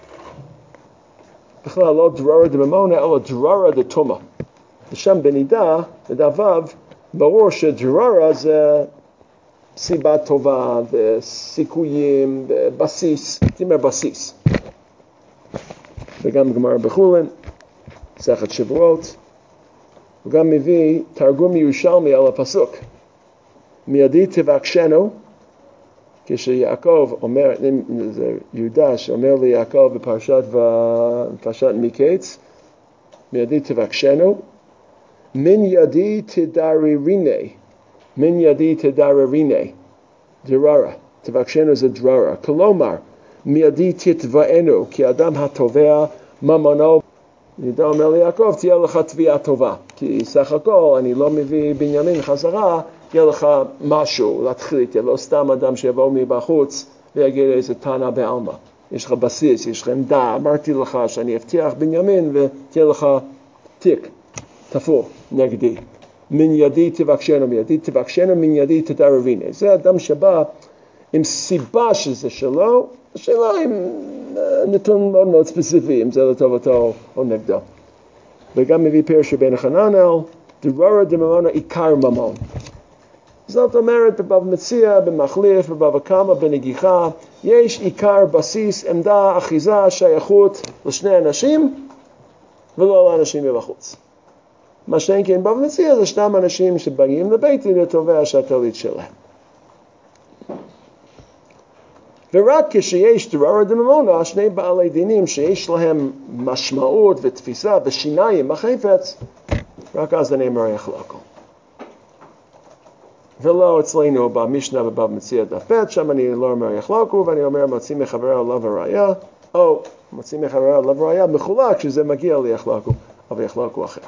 בכלל לא דרורה דממונה, אלא דרורה דתומה. ושם בנידה, בדף ו', ברור שדרורה זה סיבה טובה וסיכויים ובסיס, זה אומר בסיס. וגם גמרא בחולין, מסכת שבועות, הוא גם מביא תרגום ירושלמי על הפסוק. מידי תבקשנו, כשיעקב אומר, זה יהודה שאומר ליעקב בפרשת מקץ, מידי תבקשנו, מן ידי תדרריני, דררה, תבקשנו זה דררה, כלומר, מידי תתבענו, כי האדם התובע ממונו, יהודה אומר ליעקב, תהיה לך תביעה טובה, כי סך הכל אני לא מביא בנימין חזרה, יהיה לך משהו להתחיל איתי, לא סתם אדם שיבוא מבחוץ ויגיד איזה טענה בעלמא. יש לך בסיס, יש לך עמדה, אמרתי לך שאני אבטיח בנימין ותהיה לך תיק, תפור, נגדי. מן ידי תבקשנו, מידי תבקשנו, מן ידי תתערביני. זה אדם שבא עם סיבה שזה שלו, השאלה עם נתון מאוד מאוד ספציפי, אם זה לטובתו או נגדו. וגם מביא פירוש רבנו חננאל, דרורה דממונה עיקר ממון. זאת אומרת, בבבא מציעא, במחליף, בבבא קמא, בנגיחה, יש עיקר, בסיס, עמדה, אחיזה, שייכות לשני אנשים, ולא לאנשים מבחוץ. מה שאין כן בבא מציעא זה שתם אנשים שבאים לבית דין לתובע שהטלית שלהם. ורק כשיש דרורה דממונה, שני בעלי דינים שיש להם משמעות ותפיסה ושיניים בחפץ, רק אז הנאמר יחלקו. ולא אצלנו במשנה בבבא מציעא דף ב', שם אני לא אומר יחלקו, ואני אומר מוציא מחברו עליו הראיה, או מוציא מחברו עליו הראיה מחולק שזה מגיע ליחלקו, אבל יחלקו אחר.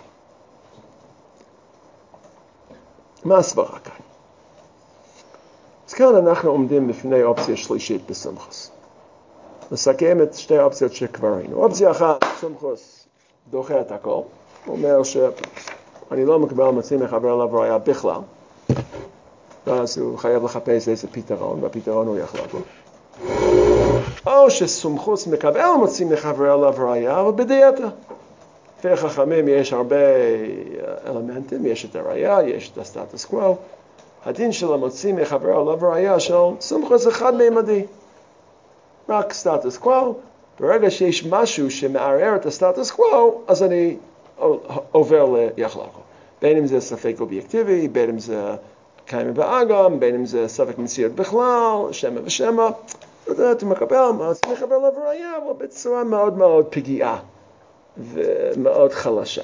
מה הסברה כאן? אז כאן אנחנו עומדים בפני אופציה שלישית בסומכוס. לסכם את שתי האופציות שכבר ראינו. אופציה אחת, סומכוס דוחה את הכל, הוא אומר שאני לא מקבל מוציא מחברו עליו הראיה בכלל, ואז הוא חייב לחפש איזה פתרון, והפתרון הוא יחלקו. או שסומכוס מקבל מוציא מחברו עליו ראיה, אבל בדיעתא. לפי חכמים יש הרבה אלמנטים, יש את הראיה, יש את הסטטוס קוו. הדין של המוציא מחברו עליו ראיה של סומכוס אחד מימדי. רק סטטוס קוו. ברגע שיש משהו שמערער את הסטטוס קוו, אז אני עובר ליחלקו. בין אם זה ספק אובייקטיבי, בין אם זה קיימה באגם, בין אם זה ספק מציאות בכלל, שמה ושמה. אתה מקבל מוציא מחברו עליו ראיה, אבל בצורה מאוד מאוד פגיעה. ומאוד חלשה.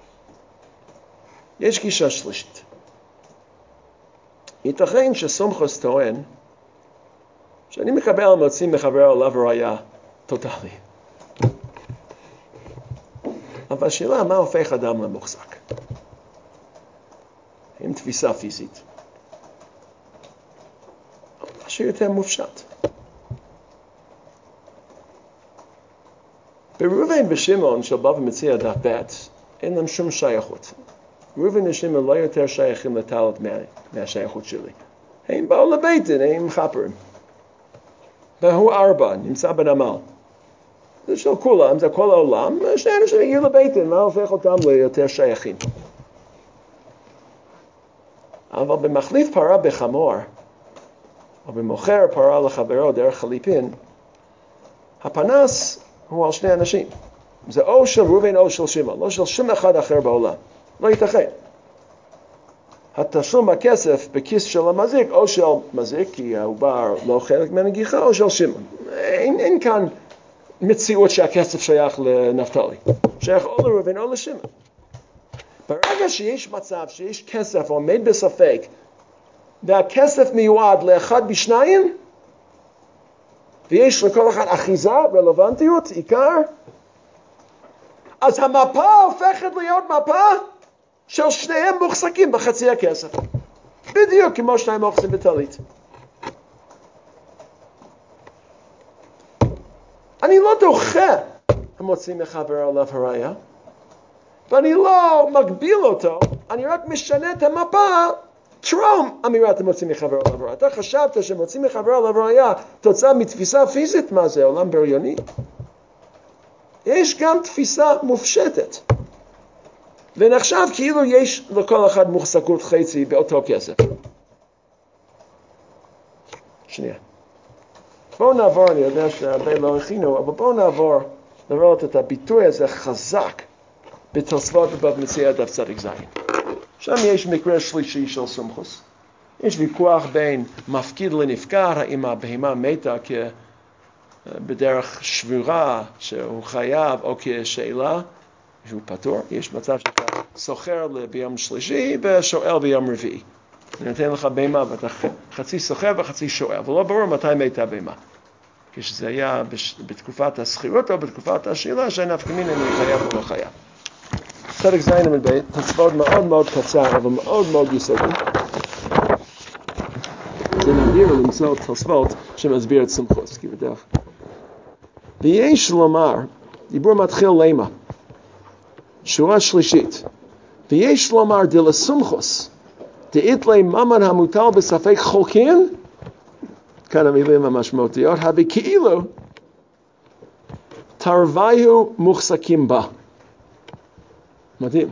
יש גישה שלישית. ייתכן שסומכוס טוען שאני מקבל מוציא מחברו עליו ראיה טוטלי. אבל השאלה מה הופך אדם למוחזק? עם תפיסה פיזית. משהו יותר מופשט. בראובן ושמעון של בבא מציעא דף ב' אין להם שום שייכות. ראובן ושמעון לא יותר שייכים לטלית מהשייכות שלי. הם באו לבית דין, הם חפרים. והוא 4, נמצא בנמל. זה של כולם, זה כל העולם. שני אנשים הגיעו לבית דין, מה הופך אותם ליותר שייכים? אבל במחליף פרה בחמור, או במוכר פרה לחברו דרך חליפין, הפנס הוא על שני אנשים. זה או של ראובן או של שמעון, לא של שום אחד אחר בעולם. לא ייתכן. התשלום הכסף בכיס של המזיק, או של מזיק, כי העובר לא חלק מהנגיחה, או של שמעון. אין כאן מציאות שהכסף שייך לנפתלי. שייך או לראובן או לשמעון. ברגע שיש מצב שיש כסף עומד בספק, והכסף מיועד לאחד בשניים, ויש לכל אחד אחיזה, רלוונטיות, עיקר, אז המפה הופכת להיות מפה של שניהם מוחזקים בחצי הכסף. בדיוק כמו שניים מוחזקים בטלית. אני לא דוחה המוציא מחברו עליו הראיה, ואני לא מגביל אותו, אני רק משנה את המפה טרום אמירת המוציא מחברו עליו הראיה. אתה חשבת שמוציא מחברו עליו הראיה תוצאה מתפיסה פיזית? מה זה, עולם בריוני? יש גם תפיסה מופשטת. ונחשב כאילו יש לכל אחד מוחזקות חצי באותו כסף. שנייה. בואו נעבור, אני יודע שהרבה לא הכינו, אבל בואו נעבור לראות את הביטוי הזה חזק בתוספות בבבא מציעא דף צדיק זין. שם יש מקרה שלישי של סומכוס. יש ויכוח בין מפקיד לנפקד, האם הבהמה מתה בדרך שבורה שהוא חייב או כשאלה שהוא פטור. יש מצב שאתה סוחר ביום שלישי ושואל ביום רביעי. אני נותן לך בהמה ואתה חצי סוחר וחצי שואל, ולא ברור מתי מתה בהמה. כשזה היה בתקופת הסחירות או בתקופת השאלה שנפקא מינה אם הוא חייב או לא חייב. צדיק זין עמוד ב', תוספות מאוד מאוד קצר אבל מאוד מאוד יסודי. זה נדיר למצוא תוספות שמסביר את סמכוס, כי בדרך. ויש לומר, דיבור מתחיל למה, שורה שלישית, ויש לומר דלסמכוס, דאיתלי ממן המוטל בספק חולקין, כאן המילים המשמעותיות, הבי כאילו תרוויהו מוחזקים בה. מדהים.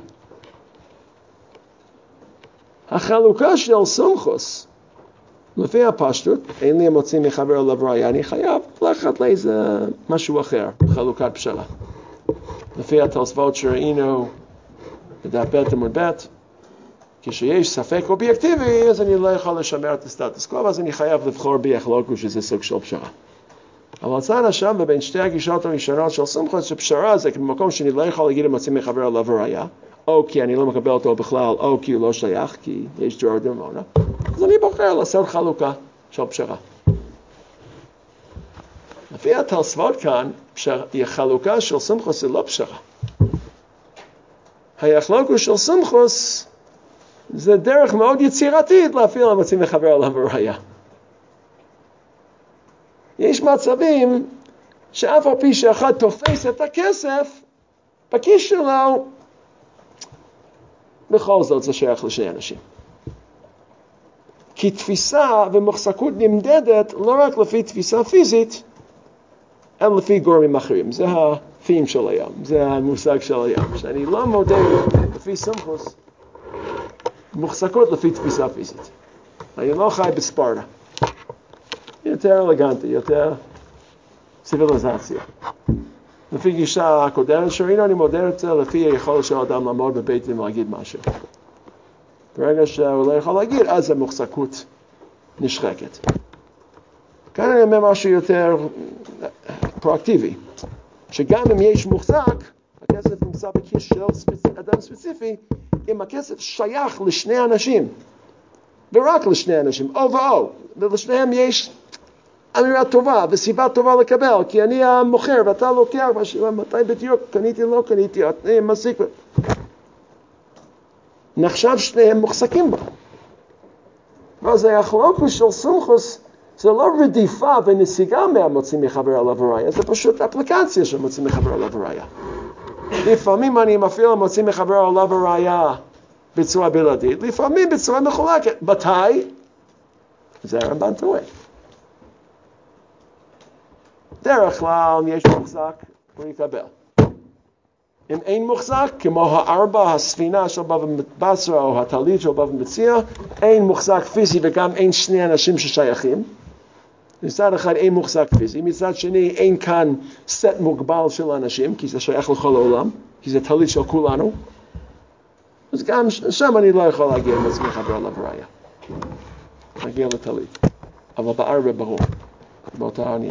החלוקה של סמכוס, לפי הפשטות, אין לי המוצאים מחבר עליו ראיה, אני חייב ללכת לאיזה משהו אחר, חלוקת פשרה. לפי התוספות שראינו בדף ב' עמוד ב', כשיש ספק אובייקטיבי, אז אני לא יכול לשמר את הסטטוס קוו, אז אני חייב לבחור ביחלוקוס שזה סוג של פשרה. אבל צד השם ובין שתי הגישות הראשונות של סמכוס, שפשרה זה במקום שאני לא יכול להגיד המוצאים מחבר עליו ראיה, או כי אני לא מקבל אותו בכלל, או כי הוא לא שייך, כי יש דרור דרמונה. אז אני בוחר לעשות חלוקה של פשרה. לפי התוספות כאן, החלוקה של סמכוס זה לא פשרה. היחלוקוס של סמכוס זה דרך מאוד יצירתית להפעיל המוצאים מחבר עליו ראיה. יש מצבים שאף על פי שאחד תופס את הכסף, בכיס שלו, בכל זאת זה שייך לשני אנשים. כי תפיסה ומוחזקות נמדדת לא רק לפי תפיסה פיזית, אלא לפי גורמים אחרים. זה הפים של היום, זה המושג של היום. שאני לא מודד לפי סמכוס, מוחזקות לפי תפיסה פיזית. אני לא חי בספרטה. יותר אלגנטי, יותר ציוויליזציה. לפי גישה הקודמת שראינו, אני מודד את זה לפי היכולת של האדם לעמוד בבית דין ולהגיד משהו. ברגע שהוא לא יכול להגיד, אז המוחזקות נשחקת. כאן אני אומר משהו יותר פרואקטיבי, שגם אם יש מוחזק, הכסף נמצא בכיס של אדם ספציפי, אם הכסף שייך לשני אנשים, ורק לשני אנשים, או ואו, ולשניהם יש אמירה טובה וסיבה טובה לקבל, כי אני המוכר ואתה לוקח, מתי בדיוק קניתי לא קניתי, אני מסיק. נחשב שניהם מוחזקים בה. ואז היחלוקוס של סמכוס זה לא רדיפה ונסיגה מהמוצאים מחבר עליו ראיה, זה פשוט אפליקציה של מוצאים מחבר עליו ראיה. לפעמים אני מפעיל המוצאים מחבר עליו ראיה בצורה בלעדית, לפעמים בצורה מחולקת. מתי? זה הרמב"ן טועה. דרך כלל יש מוחזק, הוא יקבל. אם אין מוחזק, כמו הארבע, הספינה של בבא בתרא או הטלית של בבא מציעא, אין מוחזק פיזי וגם אין שני אנשים ששייכים. מצד אחד אין מוחזק פיזי, מצד שני אין כאן סט מוגבל של אנשים, כי זה שייך לכל העולם, כי זה טלית של כולנו. אז גם שם אני לא יכול להגיע עם עצמי חבר עליו ראיה. להגיע לטלית. אבל בארבע ברור, באותה ענייה.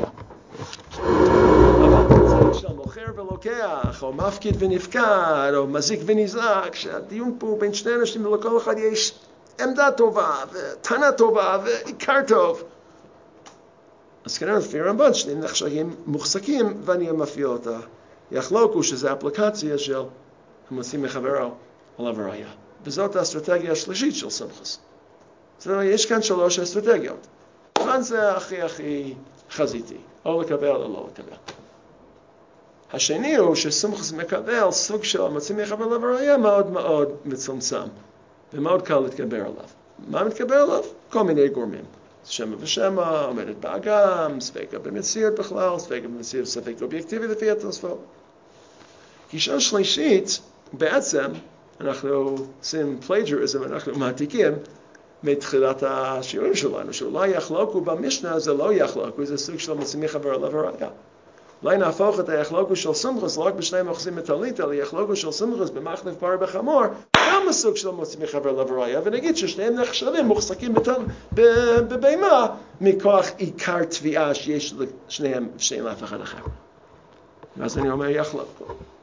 אבל תוצאות של מוכר ולוקח, או מפקיד ונפקד, או מזיק ונזרק, שהדיון פה בין שני אנשים ולכל אחד יש עמדה טובה, וטענה טובה, ועיקר טוב. אז כנראה לפי הרמב"ן שניהם נחשבים מוחזקים, ואני מפעיל אותה. יחלוקו שזה אפליקציה של המוצאים מחבר עליו ראיה. וזאת האסטרטגיה השלישית של סמכוס. יש כאן 3 אסטרטגיות. כאן זה הכי חזיתי, או לקבל או לא לקבל. השני הוא שסמכוס מקבל סוג של המוצאים מחבר עליו ראיה מאוד מאוד מצומצם, ומאוד קל להתגבר עליו. מה מתגבר עליו? כל מיני גורמים. שמה ושמה, עומדת באגם, ספק במציאות בכלל, ספק במציאות ספק אובייקטיבי לפי התוספות. גישה שלישית, בעצם אנחנו עושים פלייג'ריזם, אנחנו מעתיקים מתחילת השיעורים שלנו, שאולי יחלוקו במשנה, זה לא יחלוקו, זה סוג של מוצאים מחבר עליו ראיה. אולי נהפוך את היחלוקו של סמכוס, לא רק בשני מחזים מטלית, אלא יחלוקו של סמכוס במחלף פר בחמור, גם הסוג של מוצאים מחבר עליו ראיה, ונגיד ששניהם נחשבים מוחזקים בבימה, מכוח עיקר תביעה שיש לשניהם שאין לאף אחד אחר. ואז אני אומר יחלוקו.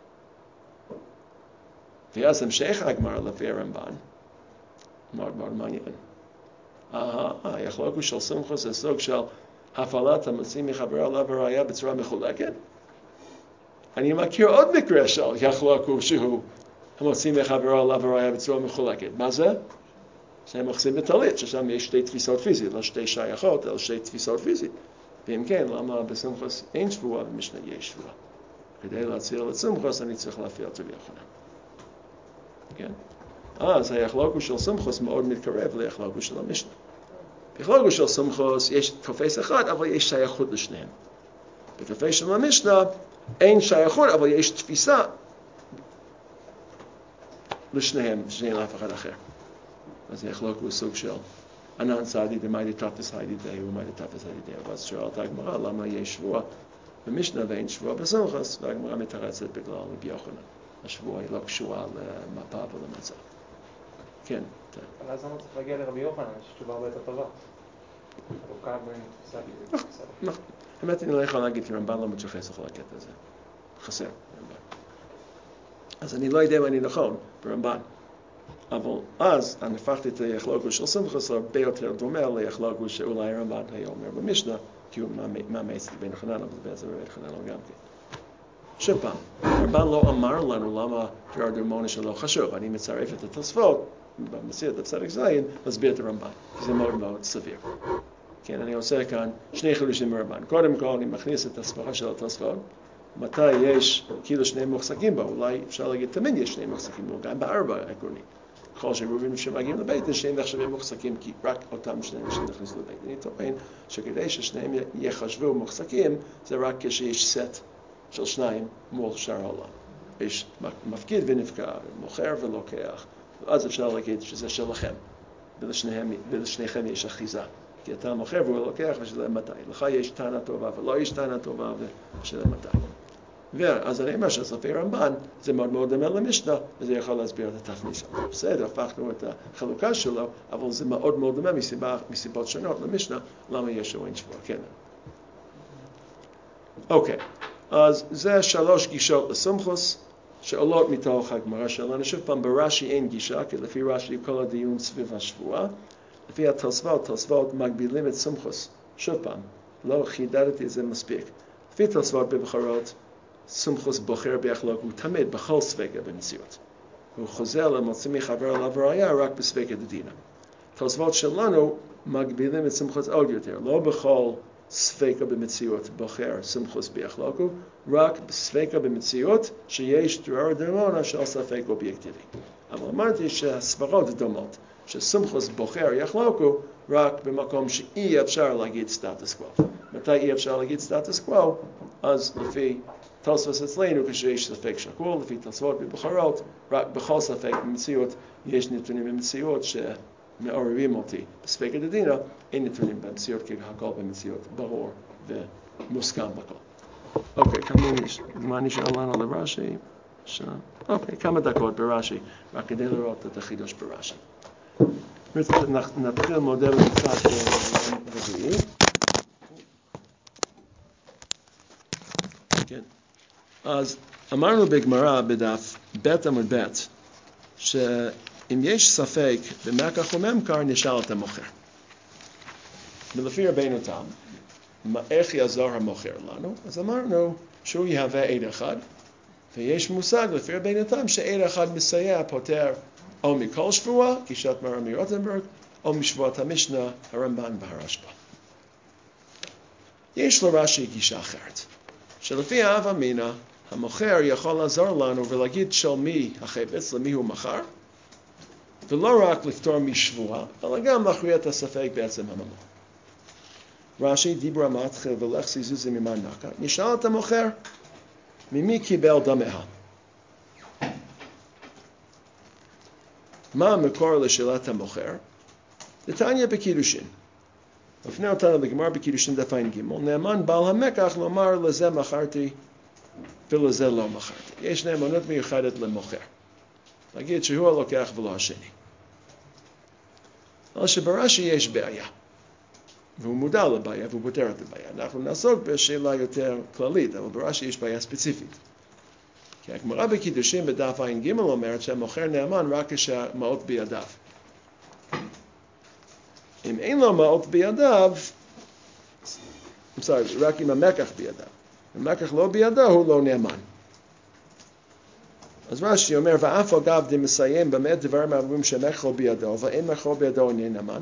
ואז המשך הגמרא לפי הרמב"ן, מאוד מאוד מעניין. היחלוקו של סמכוס זה סוג של הפעלת המוצאים מחבר עליו ראיה בצורה מחולקת. אני מכיר עוד מקרה של יחלוקו שהוא המוצאים מחבר עליו ראיה בצורה מחולקת. מה זה? שהם מכסים בטלית, ששם יש שתי תפיסות פיזיות, לא שתי שייכות, אלא שתי תפיסות פיזיות. ואם כן, למה בסומכוס אין שבועה במשנה יש שבועה? כדי להציע לסומכוס אני צריך להפעיל את רבי יוחנן. כן? אז היחלוקות של סומכוס מאוד מתקרב ליחלוקות של המשנה. ביחלוקות של סומכוס יש תופס אחד, אבל יש שייכות לשניהם. בתופס של המשנה אין שייכות, אבל יש תפיסה לשניהם, שאין לאף אחד אחר. אז היחלוקות הוא סוג של ענן סעדי דמי דתפס היידי דהי ומי דתפס היידי דהי. ואז שואלת הגמרא למה יש שבועה במשנה ואין שבועה בסומכוס, והגמרא מתרצת בגלל רבי יוחנן. השבועה היא לא קשורה למפה ולמצב. כן. אבל אז למה צריך להגיע לרבי יוחנן? יש תשובה הרבה יותר טובה. חלוקה בין תפיסה. נכון. האמת אני לא יכול להגיד, כי רמב"ן לא מתייחס לכל הקטע הזה. חסר רמב"ן. אז אני לא יודע אם אני נכון ברמב"ן. אבל אז אני הפכתי את היחלוקות של סומכוס הרבה יותר דומה ליחלוקות שאולי הרמב"ן היה אומר במשנה, כי הוא מאמץ את בן חנן, אבל בעצם בן חנן לא גם כן. שוב פעם, הרמב"ן לא אמר לנו למה דרדרמונה שלא חשוב. אני מצרף את התוספות, במסילת הפסק זין, מסביר את הרמב"ן. זה מאוד מאוד סביר. כן, אני עושה כאן שני חידושים ברמב"ן. קודם כל, אני מכניס את הסברה של התוספות. מתי יש כאילו שני מוחזקים בה? אולי אפשר להגיד תמיד יש שני מוחזקים בו, גם בארבע עקרונית. כל שרובים שמגיעים לבית דין שהם נחשבים מוחזקים, כי רק אותם שניהם שנכנסו לבית דין. אני טוען שכדי ששניהם יחשבו מוחזקים, זה רק כשיש סט של שניים מול שאר העולם. יש מפקיד ונפקע, מוכר ולוקח. אז אפשר להגיד שזה שלכם. ולשניכם יש אחיזה. כי אתה מוכר והוא לוקח ושאלה מתי. לך יש טענה טובה ולא יש טענה טובה ושאלה מתי. ואז אני אומר שסופי רמב"ן זה מאוד מאוד דומה למשנה, וזה יכול להסביר את התכלית שלו. בסדר, הפכנו את החלוקה שלו, אבל זה מאוד מאוד דומה מסיבות שונות למשנה, למה יש או אין שבועה. כן. אוקיי, אז זה 3 גישות לסומכוס, שעולות מתוך הגמרא שלנו. שוב פעם, ברש"י אין גישה, כי לפי רש"י כל הדיון סביב השבועה. לפי התוספות מגבילים את סומכוס. שוב פעם, לא חידדתי את זה מספיק. לפי תוספות בבחרות, סומכוס בוחר ביחלוק, הוא תמיד בכל ספקה במציאות. הוא חוזר למוציא מחבר עליו ראיה רק בספקה דדינא. תוספות שלנו מגבילים את סומכוס עוד יותר. לא בכל ספקה במציאות בוחר סומכוס ביחלוקו, רק בספקה במציאות שיש דרמונה של ספק אובייקטיבי. אבל אמרתי שהסברות דומות, שסומכוס בוחר יחלוקו רק במקום שאי אפשר להגיד סטטוס קוו. מתי אי אפשר להגיד סטטוס קוו? אז לפי תוספות אצלנו כשיש ספק שקול, לפי תוספות בבחרות, רק בכל ספק במציאות יש נתונים במציאות שמעוררים אותי. בספקא דדינא אין נתונים במציאות, כי הכל במציאות ברור ומוסכם בכל. אוקיי, מה נשאר לנו לרש"י? אוקיי, כמה דקות ברש"י, רק כדי לראות את החידוש ברש"י. נתחיל מודל קצת רביעי. כן. אז אמרנו בגמרא בדף ב' עמוד ב' שאם יש ספק במקח וממכר נשאל את המוכר. ולפי רבינו תם, איך יעזור המוכר לנו? אז אמרנו שהוא יהווה עד אחד, ויש מושג לפי רבינו תם שעד אחד מסייע פותר או מכל שבועה, גישת מרן מרוטנברג, או משבועת המשנה, הרמב"ן והרשב"א. יש לרש"י גישה אחרת, שלפי הווה אמינא, המוכר יכול לעזור לנו ולהגיד של מי החפץ, למי הוא מכר, ולא רק לפתור משבועה, אלא גם להכריע את הספק בעצם הממון. רש"י דיבר מתחיל ולך זיזוזי ממה נקה, נשאל את המוכר, ממי קיבל דמה? מה המקור לשאלת המוכר? דתניא בקידושין. לפני אותנו לגמר בקידושין דף ע"ג, נאמן בעל המקח לומר לזה מכרתי ולזה לא מכרתי. יש נאמנות מיוחדת למוכר. להגיד שהוא הלוקח ולא השני. אבל שברש"י יש בעיה. והוא מודע לבעיה והוא פותר את הבעיה. אנחנו נעסוק בשאלה יותר כללית, אבל ברש"י יש בעיה ספציפית. כי הגמרא בקידושין בדף ע"ג אומרת שהמוכר נאמן רק כשהמעות בידיו. אם אין לו מעות בידיו, רק אם המקח בידיו. אם המקח לא בידיו, הוא לא נאמן. אז רש"י אומר, ואף אגב דמסיים באמת דברים האמורים שמכר בידו, ואין מכר בידו איננו נאמן.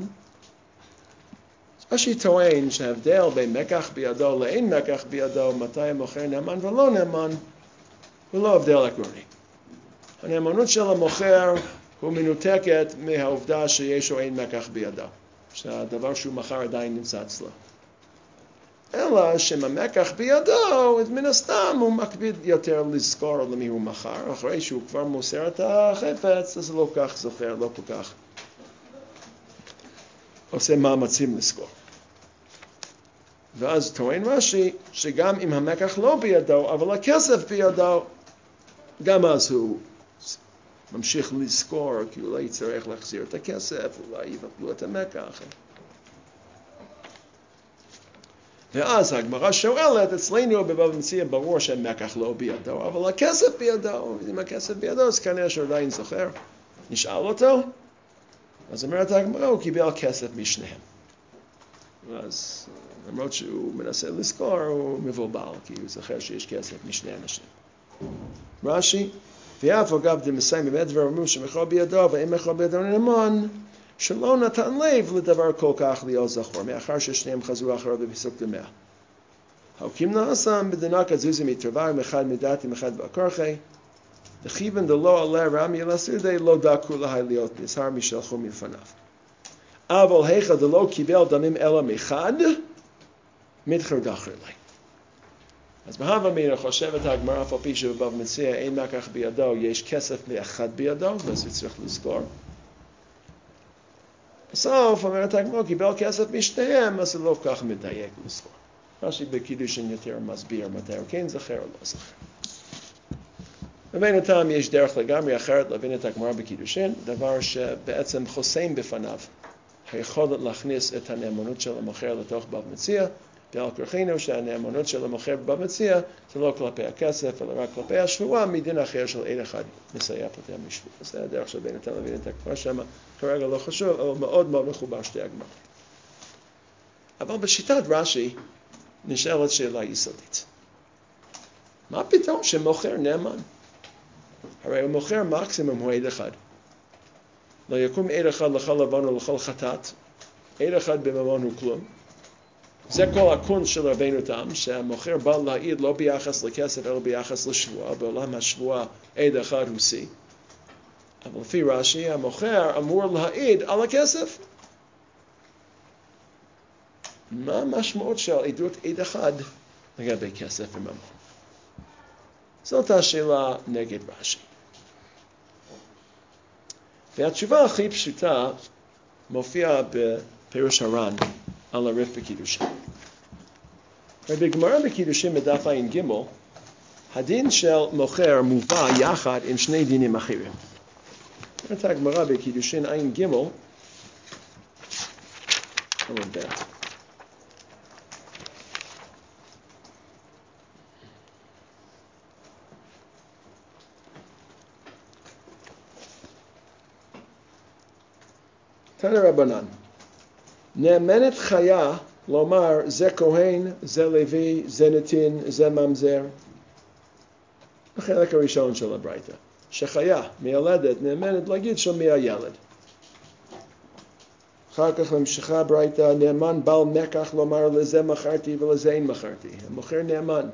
רש"י טוען שההבדל בין מקח בידו לאין מקח בידו, מתי המוכר נאמן ולא נאמן, הוא לא הבדל עקרוני. הנאמנות של המוכר הוא מנותקת מהעובדה שיש או אין מקח בידו, שהדבר שהוא מכר עדיין נמצא אצלו. אלא שממקח בידו, מן הסתם הוא מקפיד יותר לזכור למי הוא מכר, אחרי שהוא כבר מוסר את החפץ, אז לא כך זוכר, לא כל כך עושה מאמצים לזכור. ואז טוען רש"י שגם אם המקח לא בידו, אבל הכסף בידו, גם אז הוא ממשיך לזכור, כי אולי יצטרך להחזיר את הכסף, אולי יבטלו את המקח. ואז הגמרא שואלת, אצלנו בבבא מציעא ברור שהמקח לא בידו, אבל הכסף בידו, אם הכסף בידו, אז כנראה שעדיין זוכר. נשאל אותו, אז אומרת הגמרא, הוא קיבל כסף משניהם. אז למרות שהוא מנסה לזכור, הוא מבולבל, כי הוא זוכר שיש כסף משני אנשים. רש"י, ואף אגב דמסיים באמת דבר אמרו שמכר בידו ואין מכר בידו נאמן, שלא נתן לב לדבר כל כך להיות זכור, מאחר ששניהם חזרו אחריו בפסוק דמאה. הוקים נעשם בדנק הזוזים מתרברם אחד מדעתים אחד בקרחי, דכיוון דלא עלה רמי לסודי לא דקו לה להיות נזהר משלחו מלפניו. אבל היכא דלא קיבל דמים אלא מחד, מתחר דחר לי. אז בהווה אמינא חושבת הגמרא אף על פי שבבבא מציעא אין מקח בידו, יש כסף מאחד בידו, אז הוא צריך לזכור. בסוף אומרת הגמרא, קיבל כסף משניהם, אז הוא לא כך מדייק לזכור. רש"י בקידושין יותר מסביר מתי הוא כן זוכר או לא זוכר. ובינתיים יש דרך לגמרי אחרת להבין את הגמרא בקידושין, דבר שבעצם חוסם בפניו היכולת להכניס את הנאמנות של המוכר לתוך בבא מציעא, ועל כורחנו שהנאמנות של המוכר בבבא מציעא זה לא כלפי הכסף, אלא רק כלפי השבועה, מדין אחר של עד אחד מסייע פוטר משבועה. זה הדרך של בינתיים להבין את הגמרא שם, כרגע לא חשוב, אבל מאוד מאוד מחובר שתי הגמרא. אבל בשיטת רש"י נשאלת שאלה יסודית. מה פתאום שמוכר נאמן? הרי הוא מוכר מקסימום הוא עד אחד. לא יקום עד אחד לכל לבן או לכל חטאת, עד אחד בממון הוא כלום. זה כל הקונץ של רבינו תם, שהמוכר בא להעיד לא ביחס לכסף אלא ביחס לשבועה, בעולם השבועה עד אחד הוא שיא. אבל לפי רש"י המוכר אמור להעיד על הכסף. מה המשמעות של עדות עד אחד לגבי כסף וממון? זאת השאלה נגד רש"י. והתשובה הכי פשוטה מופיעה בפירוש הר"ן על הריף בקידושין. בגמרא בקידושין בדף ע"ג, הדין של מוכר מובא יחד עם שני דינים אחרים. את הגמרא בקידושין ע"ג, עמוד ב'. תנא רבנן, נאמנת חיה לומר זה כהן, זה לוי, זה נתין, זה ממזר. החלק הראשון של הברייתא, שחיה מיילדת נאמנת להגיד של מי הילד. אחר כך ממשיכה הברייתא, נאמן בעל מקח לומר לזה מכרתי ולזה אין מכרתי. המוכר נאמן.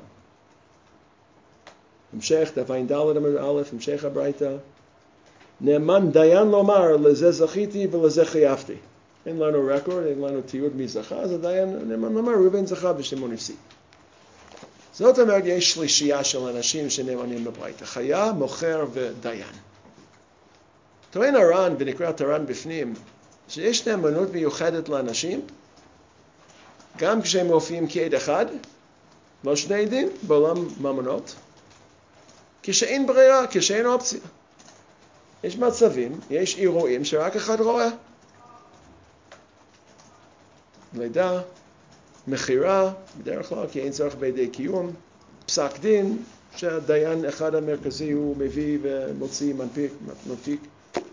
המשך דף ע"ד עמוד א', המשך הברייתא, נאמן דיין לומר לזה זכיתי ולזה חייבתי. אין לנו רקורד, אין לנו תיעוד מי זכה, אז הדיין נאמן לומר ראובן זכה ושמעון הפסיד. זאת אומרת, יש שלישייה של אנשים שנאמנים בברייתא, חיה, מוכר ודיין. טוען הר"ן, ונקרא את הר"ן בפנים, שיש נאמנות מיוחדת לאנשים, גם כשהם מופיעים כעד אחד, לא שני עדים, בעולם ממונות, כשאין ברירה, כשאין אופציה. יש מצבים, יש אירועים שרק אחד רואה. לידה, מחירה, בדרך כלל כי אין צורך בידי קיום, פסק דין, שהדיין אחד המרכזי הוא מביא ומוציא מנפיק.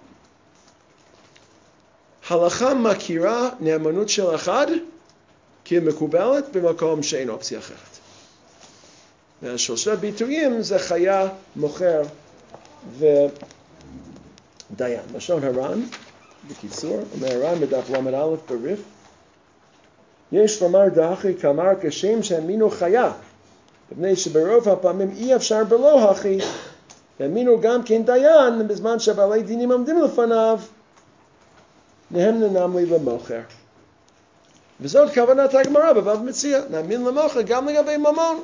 הלכה מכירה נאמנות של אחד כמקובלת במקום שאין אופציה אחרת. והשלושה ביטויים זה חיה, מוכר ודיין. לשון הר"ן, בקיצור, אומר הר"ן בדף ל"א בריף, יש לומר דהכי כאמר כשם שהאמינו חיה, מפני שברוב הפעמים אי אפשר בלא הכי, והאמינו גם כן דיין, בזמן שבעלי דינים עומדים לפניו, נהם ננם לי למוכר. וזאת כוונת הגמרא בבבא מציעא, נאמין למוכר גם לגבי ממון.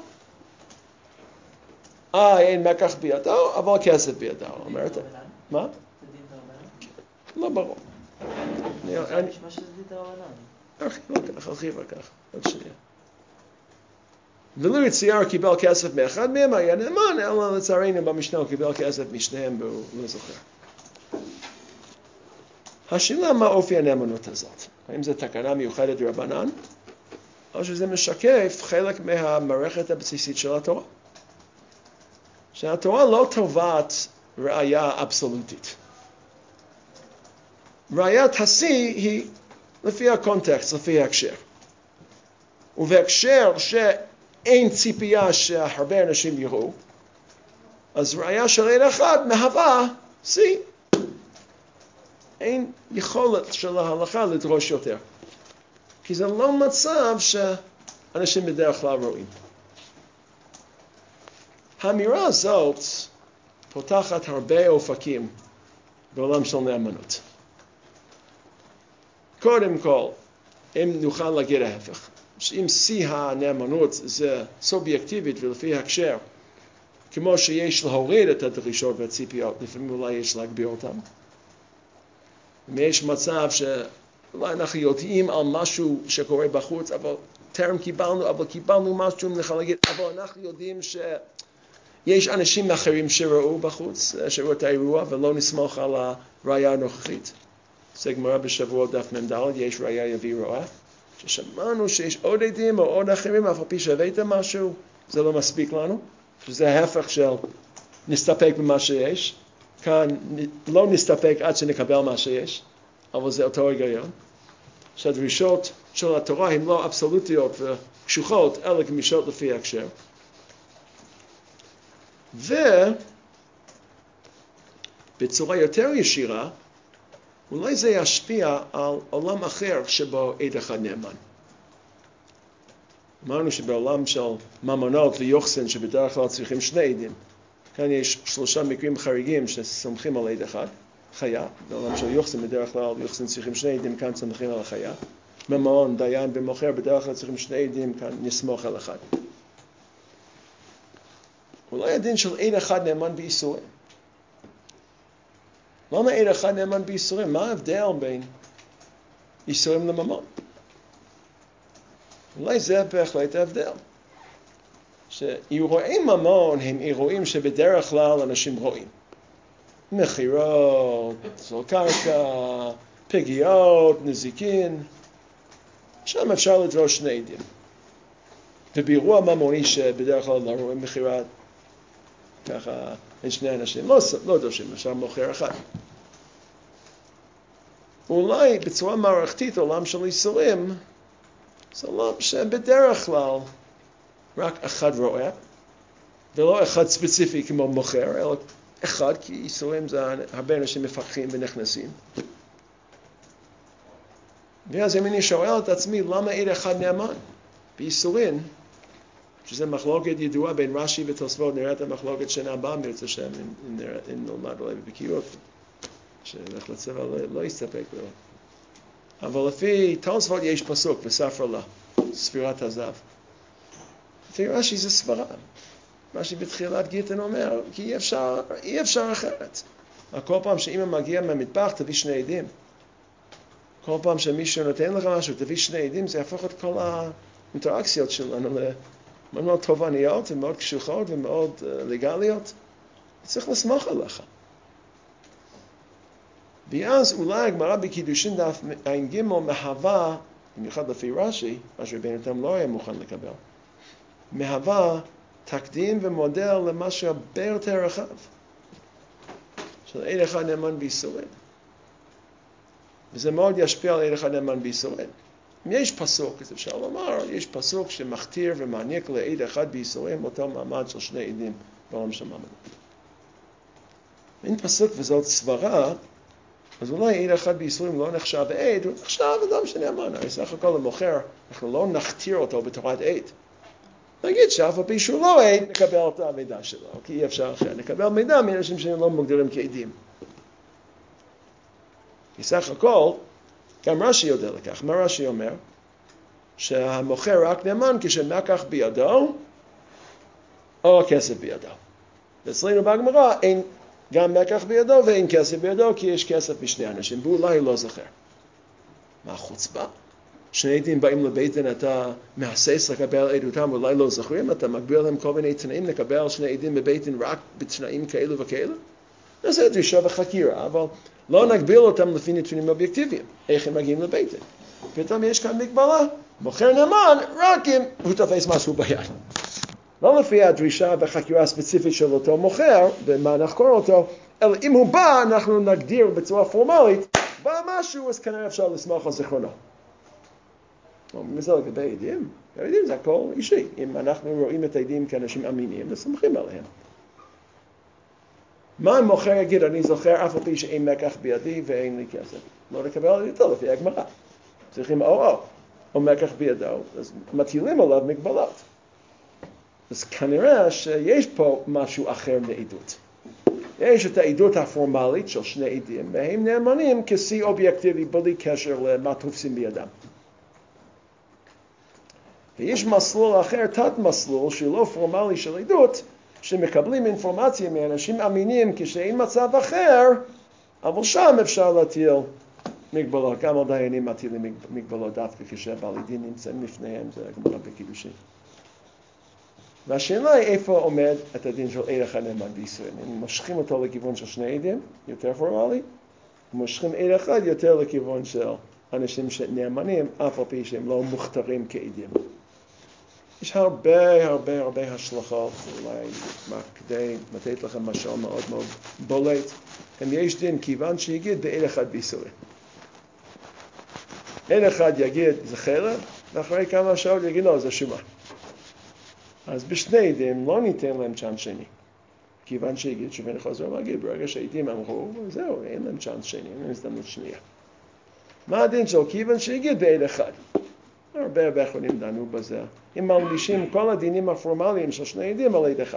אין מקח בידו, אבל כסף בידו. אומרת, מה? לא ברור. נשמע שזה דין דרבנן. ארחיב על כך, עוד שנייה. ולו צייר קיבל כסף מאחד מהם, היה נאמן, אלא לצערנו במשנה הוא קיבל כסף משניהם והוא לא זוכר. השאלה מה אופי הנאמנות הזאת? האם זו תקנה מיוחדת רבנן, או שזה משקף חלק מהמערכת הבסיסית של התורה? שהתורה לא תובעת ראיה אבסולוטית. ראיית השיא היא לפי הקונטקסט, לפי ההקשר. ובהקשר שאין ציפייה שהרבה אנשים יראו, אז ראייה של עד אחד מהווה שיא. אין יכולת של ההלכה לדרוש יותר. כי זה לא מצב שאנשים בדרך כלל רואים. האמירה הזאת פותחת הרבה אופקים בעולם של נאמנות. קודם כל, אם נוכל להגיד ההפך, שאם שיא הנאמנות זה סובייקטיבית ולפי הקשר, כמו שיש להוריד את הדרישות והציפיות, לפעמים אולי יש להגביר אותם. אם יש מצב שאולי אנחנו יודעים על משהו שקורה בחוץ, אבל טרם קיבלנו, אבל קיבלנו משהו, נוכל להגיד, אבל אנחנו יודעים שיש אנשים אחרים שראו בחוץ, שראו את האירוע, ולא נסמוך על הראייה הנוכחית. זה גמרא בשבוע דף מ"ד, יש ראייה יביא רואה, ששמענו שיש עוד עדים או עוד אחרים, אף על פי שהבאתם משהו, זה לא מספיק לנו, שזה ההפך של נסתפק במה שיש, כאן לא נסתפק עד שנקבל מה שיש, אבל זה אותו היגיון, שהדרישות של התורה הן לא אבסולוטיות וקשוחות, אלא גמישות לפי ההקשר. ובצורה יותר ישירה, אולי זה ישפיע על עולם אחר שבו עד אחד נאמן. אמרנו שבעולם של ממונות ויוחסין שבדרך כלל צריכים שני עדים. כאן יש 3 מקרים חריגים שסומכים על עד אחד, חיה. בעולם של יוחסין בדרך כלל יוחסין צריכים 2 עדים, כאן סומכים על החיה. ממון, דיין ומוכר בדרך כלל צריכים 2 עדים, כאן נסמוך על אחד. אולי הדין של עד אחד נאמן באיסורים. למה עד אחד נאמן באיסורים? מה ההבדל בין איסורים לממון? אולי זה בהחלט ההבדל. שאירועי ממון הם אירועים שבדרך כלל אנשים רואים. מחירות, זול קרקע, פגיעות, נזיקין. שם אפשר לדרוש 2 עדים. ובאירוע ממוני שבדרך כלל לא רואים מחירת, ככה אין 2 אנשים, לא דורשים, אפשר מוכר אחד. אולי בצורה מערכתית עולם של איסורים, זה עולם שבדרך כלל רק אחד רואה, ולא אחד ספציפי כמו מוכר, אלא אחד, כי איסורים זה הרבה אנשים מפקחים ונכנסים. ואז אם אני שואל את עצמי, למה עד אחד נאמן? באיסורים, שזה מחלוקת ידועה בין רש"י ותוספות, נראה את המחלוקת שנה הבאה מרצה שם, אם נולמד אולי בבקיאות, שהלך לצבא לא יסתפק לו. אבל לפי תוספות יש פסוק בספר לה, ספירת הזהב. לפי רש"י זה סברה. רש"י בתחילת גיטין אומר, כי אי אפשר אחרת. כל פעם שאמא מגיעה מהמטבח, תביא 2 עדים. כל פעם שמישהו נותן לך משהו, תביא 2 עדים, זה יהפוך את כל האינטראקציות שלנו מאוד תובעניות ומאוד קשוחות ומאוד לגליות. צריך לסמוך עליך. ואז אולי הגמרא בקידושין דף ע"ג מהווה, במיוחד לפי רש"י, מה שרבנו תם לא היה מוכן לקבל, מהווה תקדים ומודל למשהו הרבה יותר רחב, של עד אחד נאמן באיסורים. וזה מאוד ישפיע על עד אחד נאמן באיסורים. אם יש פסוק, אז אפשר לומר, יש פסוק שמכתיר ומעניק לעד אחד באיסורים אותו מעמד של 2 עדים בעולם של ממונות. אין פסוק וזאת סברה, אז אולי עד אחד בייסורים לא נחשב עד, הוא נחשב אדם שנאמן. הרי סך הכל המוכר, אנחנו לא נכתיר אותו בתורת עד. נגיד שאף על פי שהוא לא עד, נקבל את המידע שלו, כי אי אפשר אחר. נקבל מידע מאנשים שהם לא מוגדרים כעדים. בסך הכל, גם רש"י יודע לכך. מה רש"י אומר? שהמוכר רק נאמן כשמקח בידו, או כסף בידו. ואצלנו בגמרא אין גם מקח בידו ואין כסף בידו, כי יש כסף משני אנשים, ואולי לא זוכר. מה חוצפה? שני עדים באים לבית דין, אתה מהסס לקבל עדותם, ואולי לא זוכרים, אתה מגביל להם כל מיני תנאים, לקבל שני עדים בבית דין רק בתנאים כאלו וכאלו. נעשה דרישה וחקירה, אבל לא נגביל אותם לפי נתונים אובייקטיביים, איך הם מגיעים לבית דין. פתאום יש כאן מגבלה, מוכר נאמן רק אם הוא תופס משהו ביד. לא לפי הדרישה והחקירה הספציפית של אותו מוכר, ומה נחקור אותו, אלא אם הוא בא, אנחנו נגדיר בצורה פורמלית, בא משהו, אז כנראה אפשר לסמוך על זיכרונו. וזה לגבי עדים. עדים זה הכל אישי. אם אנחנו רואים את העדים כאנשים אמינים, נסמכים עליהם. מה המוכר יגיד, אני זוכר אף על פי שאין מקח בידי ואין לי כסף. לא נקבל על ידו לפי הגמרא. צריכים או מקח בידו, אז מטילים עליו מגבלות. אז כנראה שיש פה משהו אחר מעדות. יש את העדות הפורמלית של שני עדים, והם נאמנים כשיא אובייקטיבי בלי קשר למה תופסים בידם. ויש מסלול אחר, תת מסלול, שהוא לא פורמלי של עדות, שמקבלים אינפורמציה מאנשים אמינים כשאין מצב אחר, אבל שם אפשר להטיל מגבלות. גם על דיינים מטילים מגבלות דווקא כשבעלי דין נמצאים לפניהם, זה הגמרא בקידושין. והשאלה היא איפה עומד את הדין של עד אחד נאמן בישראל. אם מושכים אותו לכיוון של שני עדים, יותר פורמלי, מושכים עד אחד יותר לכיוון של אנשים שנאמנים, אף על פי שהם לא מוכתרים כעדים. יש הרבה השלכות, אולי כדי לתת לכם משהו מאוד מאוד בולט. אם יש דין כיוון שיגיד בעד אחד בישראל. עד אחד יגיד זה חלב, ואחרי כמה שעות יגיד לא, זה שומה. אז בשני עדים לא ניתן להם צ'אנס שני. כיוון שיגיד שבין חוזר להגיד, ברגע שהעדים אמרו, זהו, אין להם צ'אנס שני, אין להם הזדמנות שנייה. מה הדין שלו? כיוון שיגיד בעד אחד. הרבה אחרונים דנו בזה. אם מלבישים כל הדינים הפורמליים של שני עדים על עד אחד.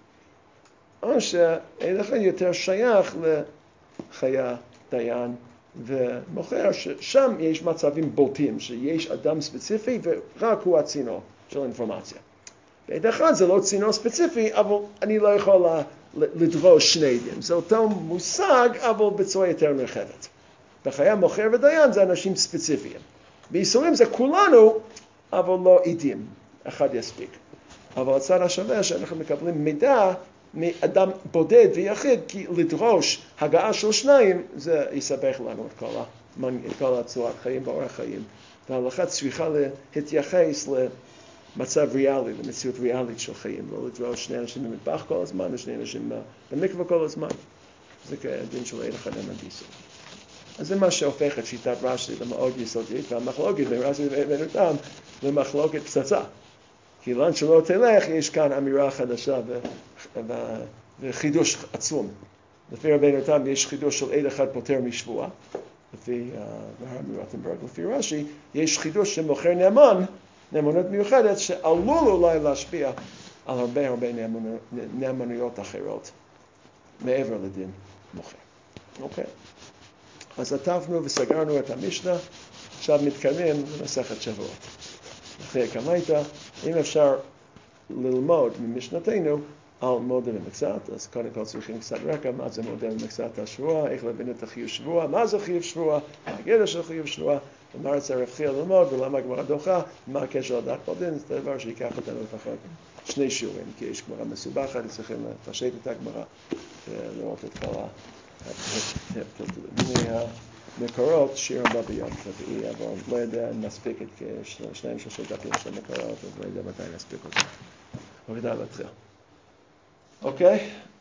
או שעד אחד יותר שייך לחיה, דיין ומוכר, ששם יש מצבים בולטים, שיש אדם ספציפי ורק הוא הצינור של אינפורמציה. בעד אחד זה לא צינור ספציפי, אבל אני לא יכול לדרוש שני עדים. זה אותו מושג, אבל בצורה יותר נרחבת. בחיה מוכר ודיין זה אנשים ספציפיים. בישורים זה כולנו, אבל לא עדים. אחד יספיק. אבל הצד השווה שאנחנו מקבלים מידע מאדם בודד ויחיד, כי לדרוש הגעה של שניים, זה יסבך לנו את כל הצורת חיים באורח חיים. וההלכה צריכה להתייחס למצב ריאלי, למציאות ריאלית של חיים. לא לדרוש שני אנשים במטבח כל הזמן, ושני אנשים במקווה כל הזמן. זה כדין של עד אחד נאמן בישראל. אז זה מה שהופך את שיטת רש"י למאוד יסודית, והמחלוקת בין רש"י ובין אותם למחלוקת פצצה. כי לאן שלא תלך, יש כאן אמירה חדשה וחידוש עצום. לפי רבינו תם יש חידוש של עד אחד פוטר משבועה. לפי רוטנברג, לפי רש"י, יש חידוש שמוכר נאמנות מיוחדת, שעלול אולי להשפיע על הרבה נאמנויות אחרות, מעבר לדין מוכר. אוקיי? אז עטפנו וסגרנו את המשנה, עכשיו מתקרבים למסכת שבועות. אחרי הקמייתא, אם אפשר ללמוד ממשנתנו על מודה ומקצת, אז קודם כל צריכים קצת רקע, מה זה מודה ומקצת השבוע, איך להבין את החיוב שבוע, מה זה חיוב שבוע, הגדר של חיוב שבוע, ומה צריך ללמוד ולמה הגמרא דוחה, מה הקשר לדת בדין, זה דבר שיקח אותנו לפחות שני שיעורים, כי יש גמרא מסובכת, צריכים לפשט את הגמרא ולראות את כל מקורות שיר הבא ביום רביעי, אבל לא יודע אם נספיק את שניים שלושה דפים של מקורות, אז לא יודע מתי נספיק אותם. אבל כדאי להתחיל. אוקיי?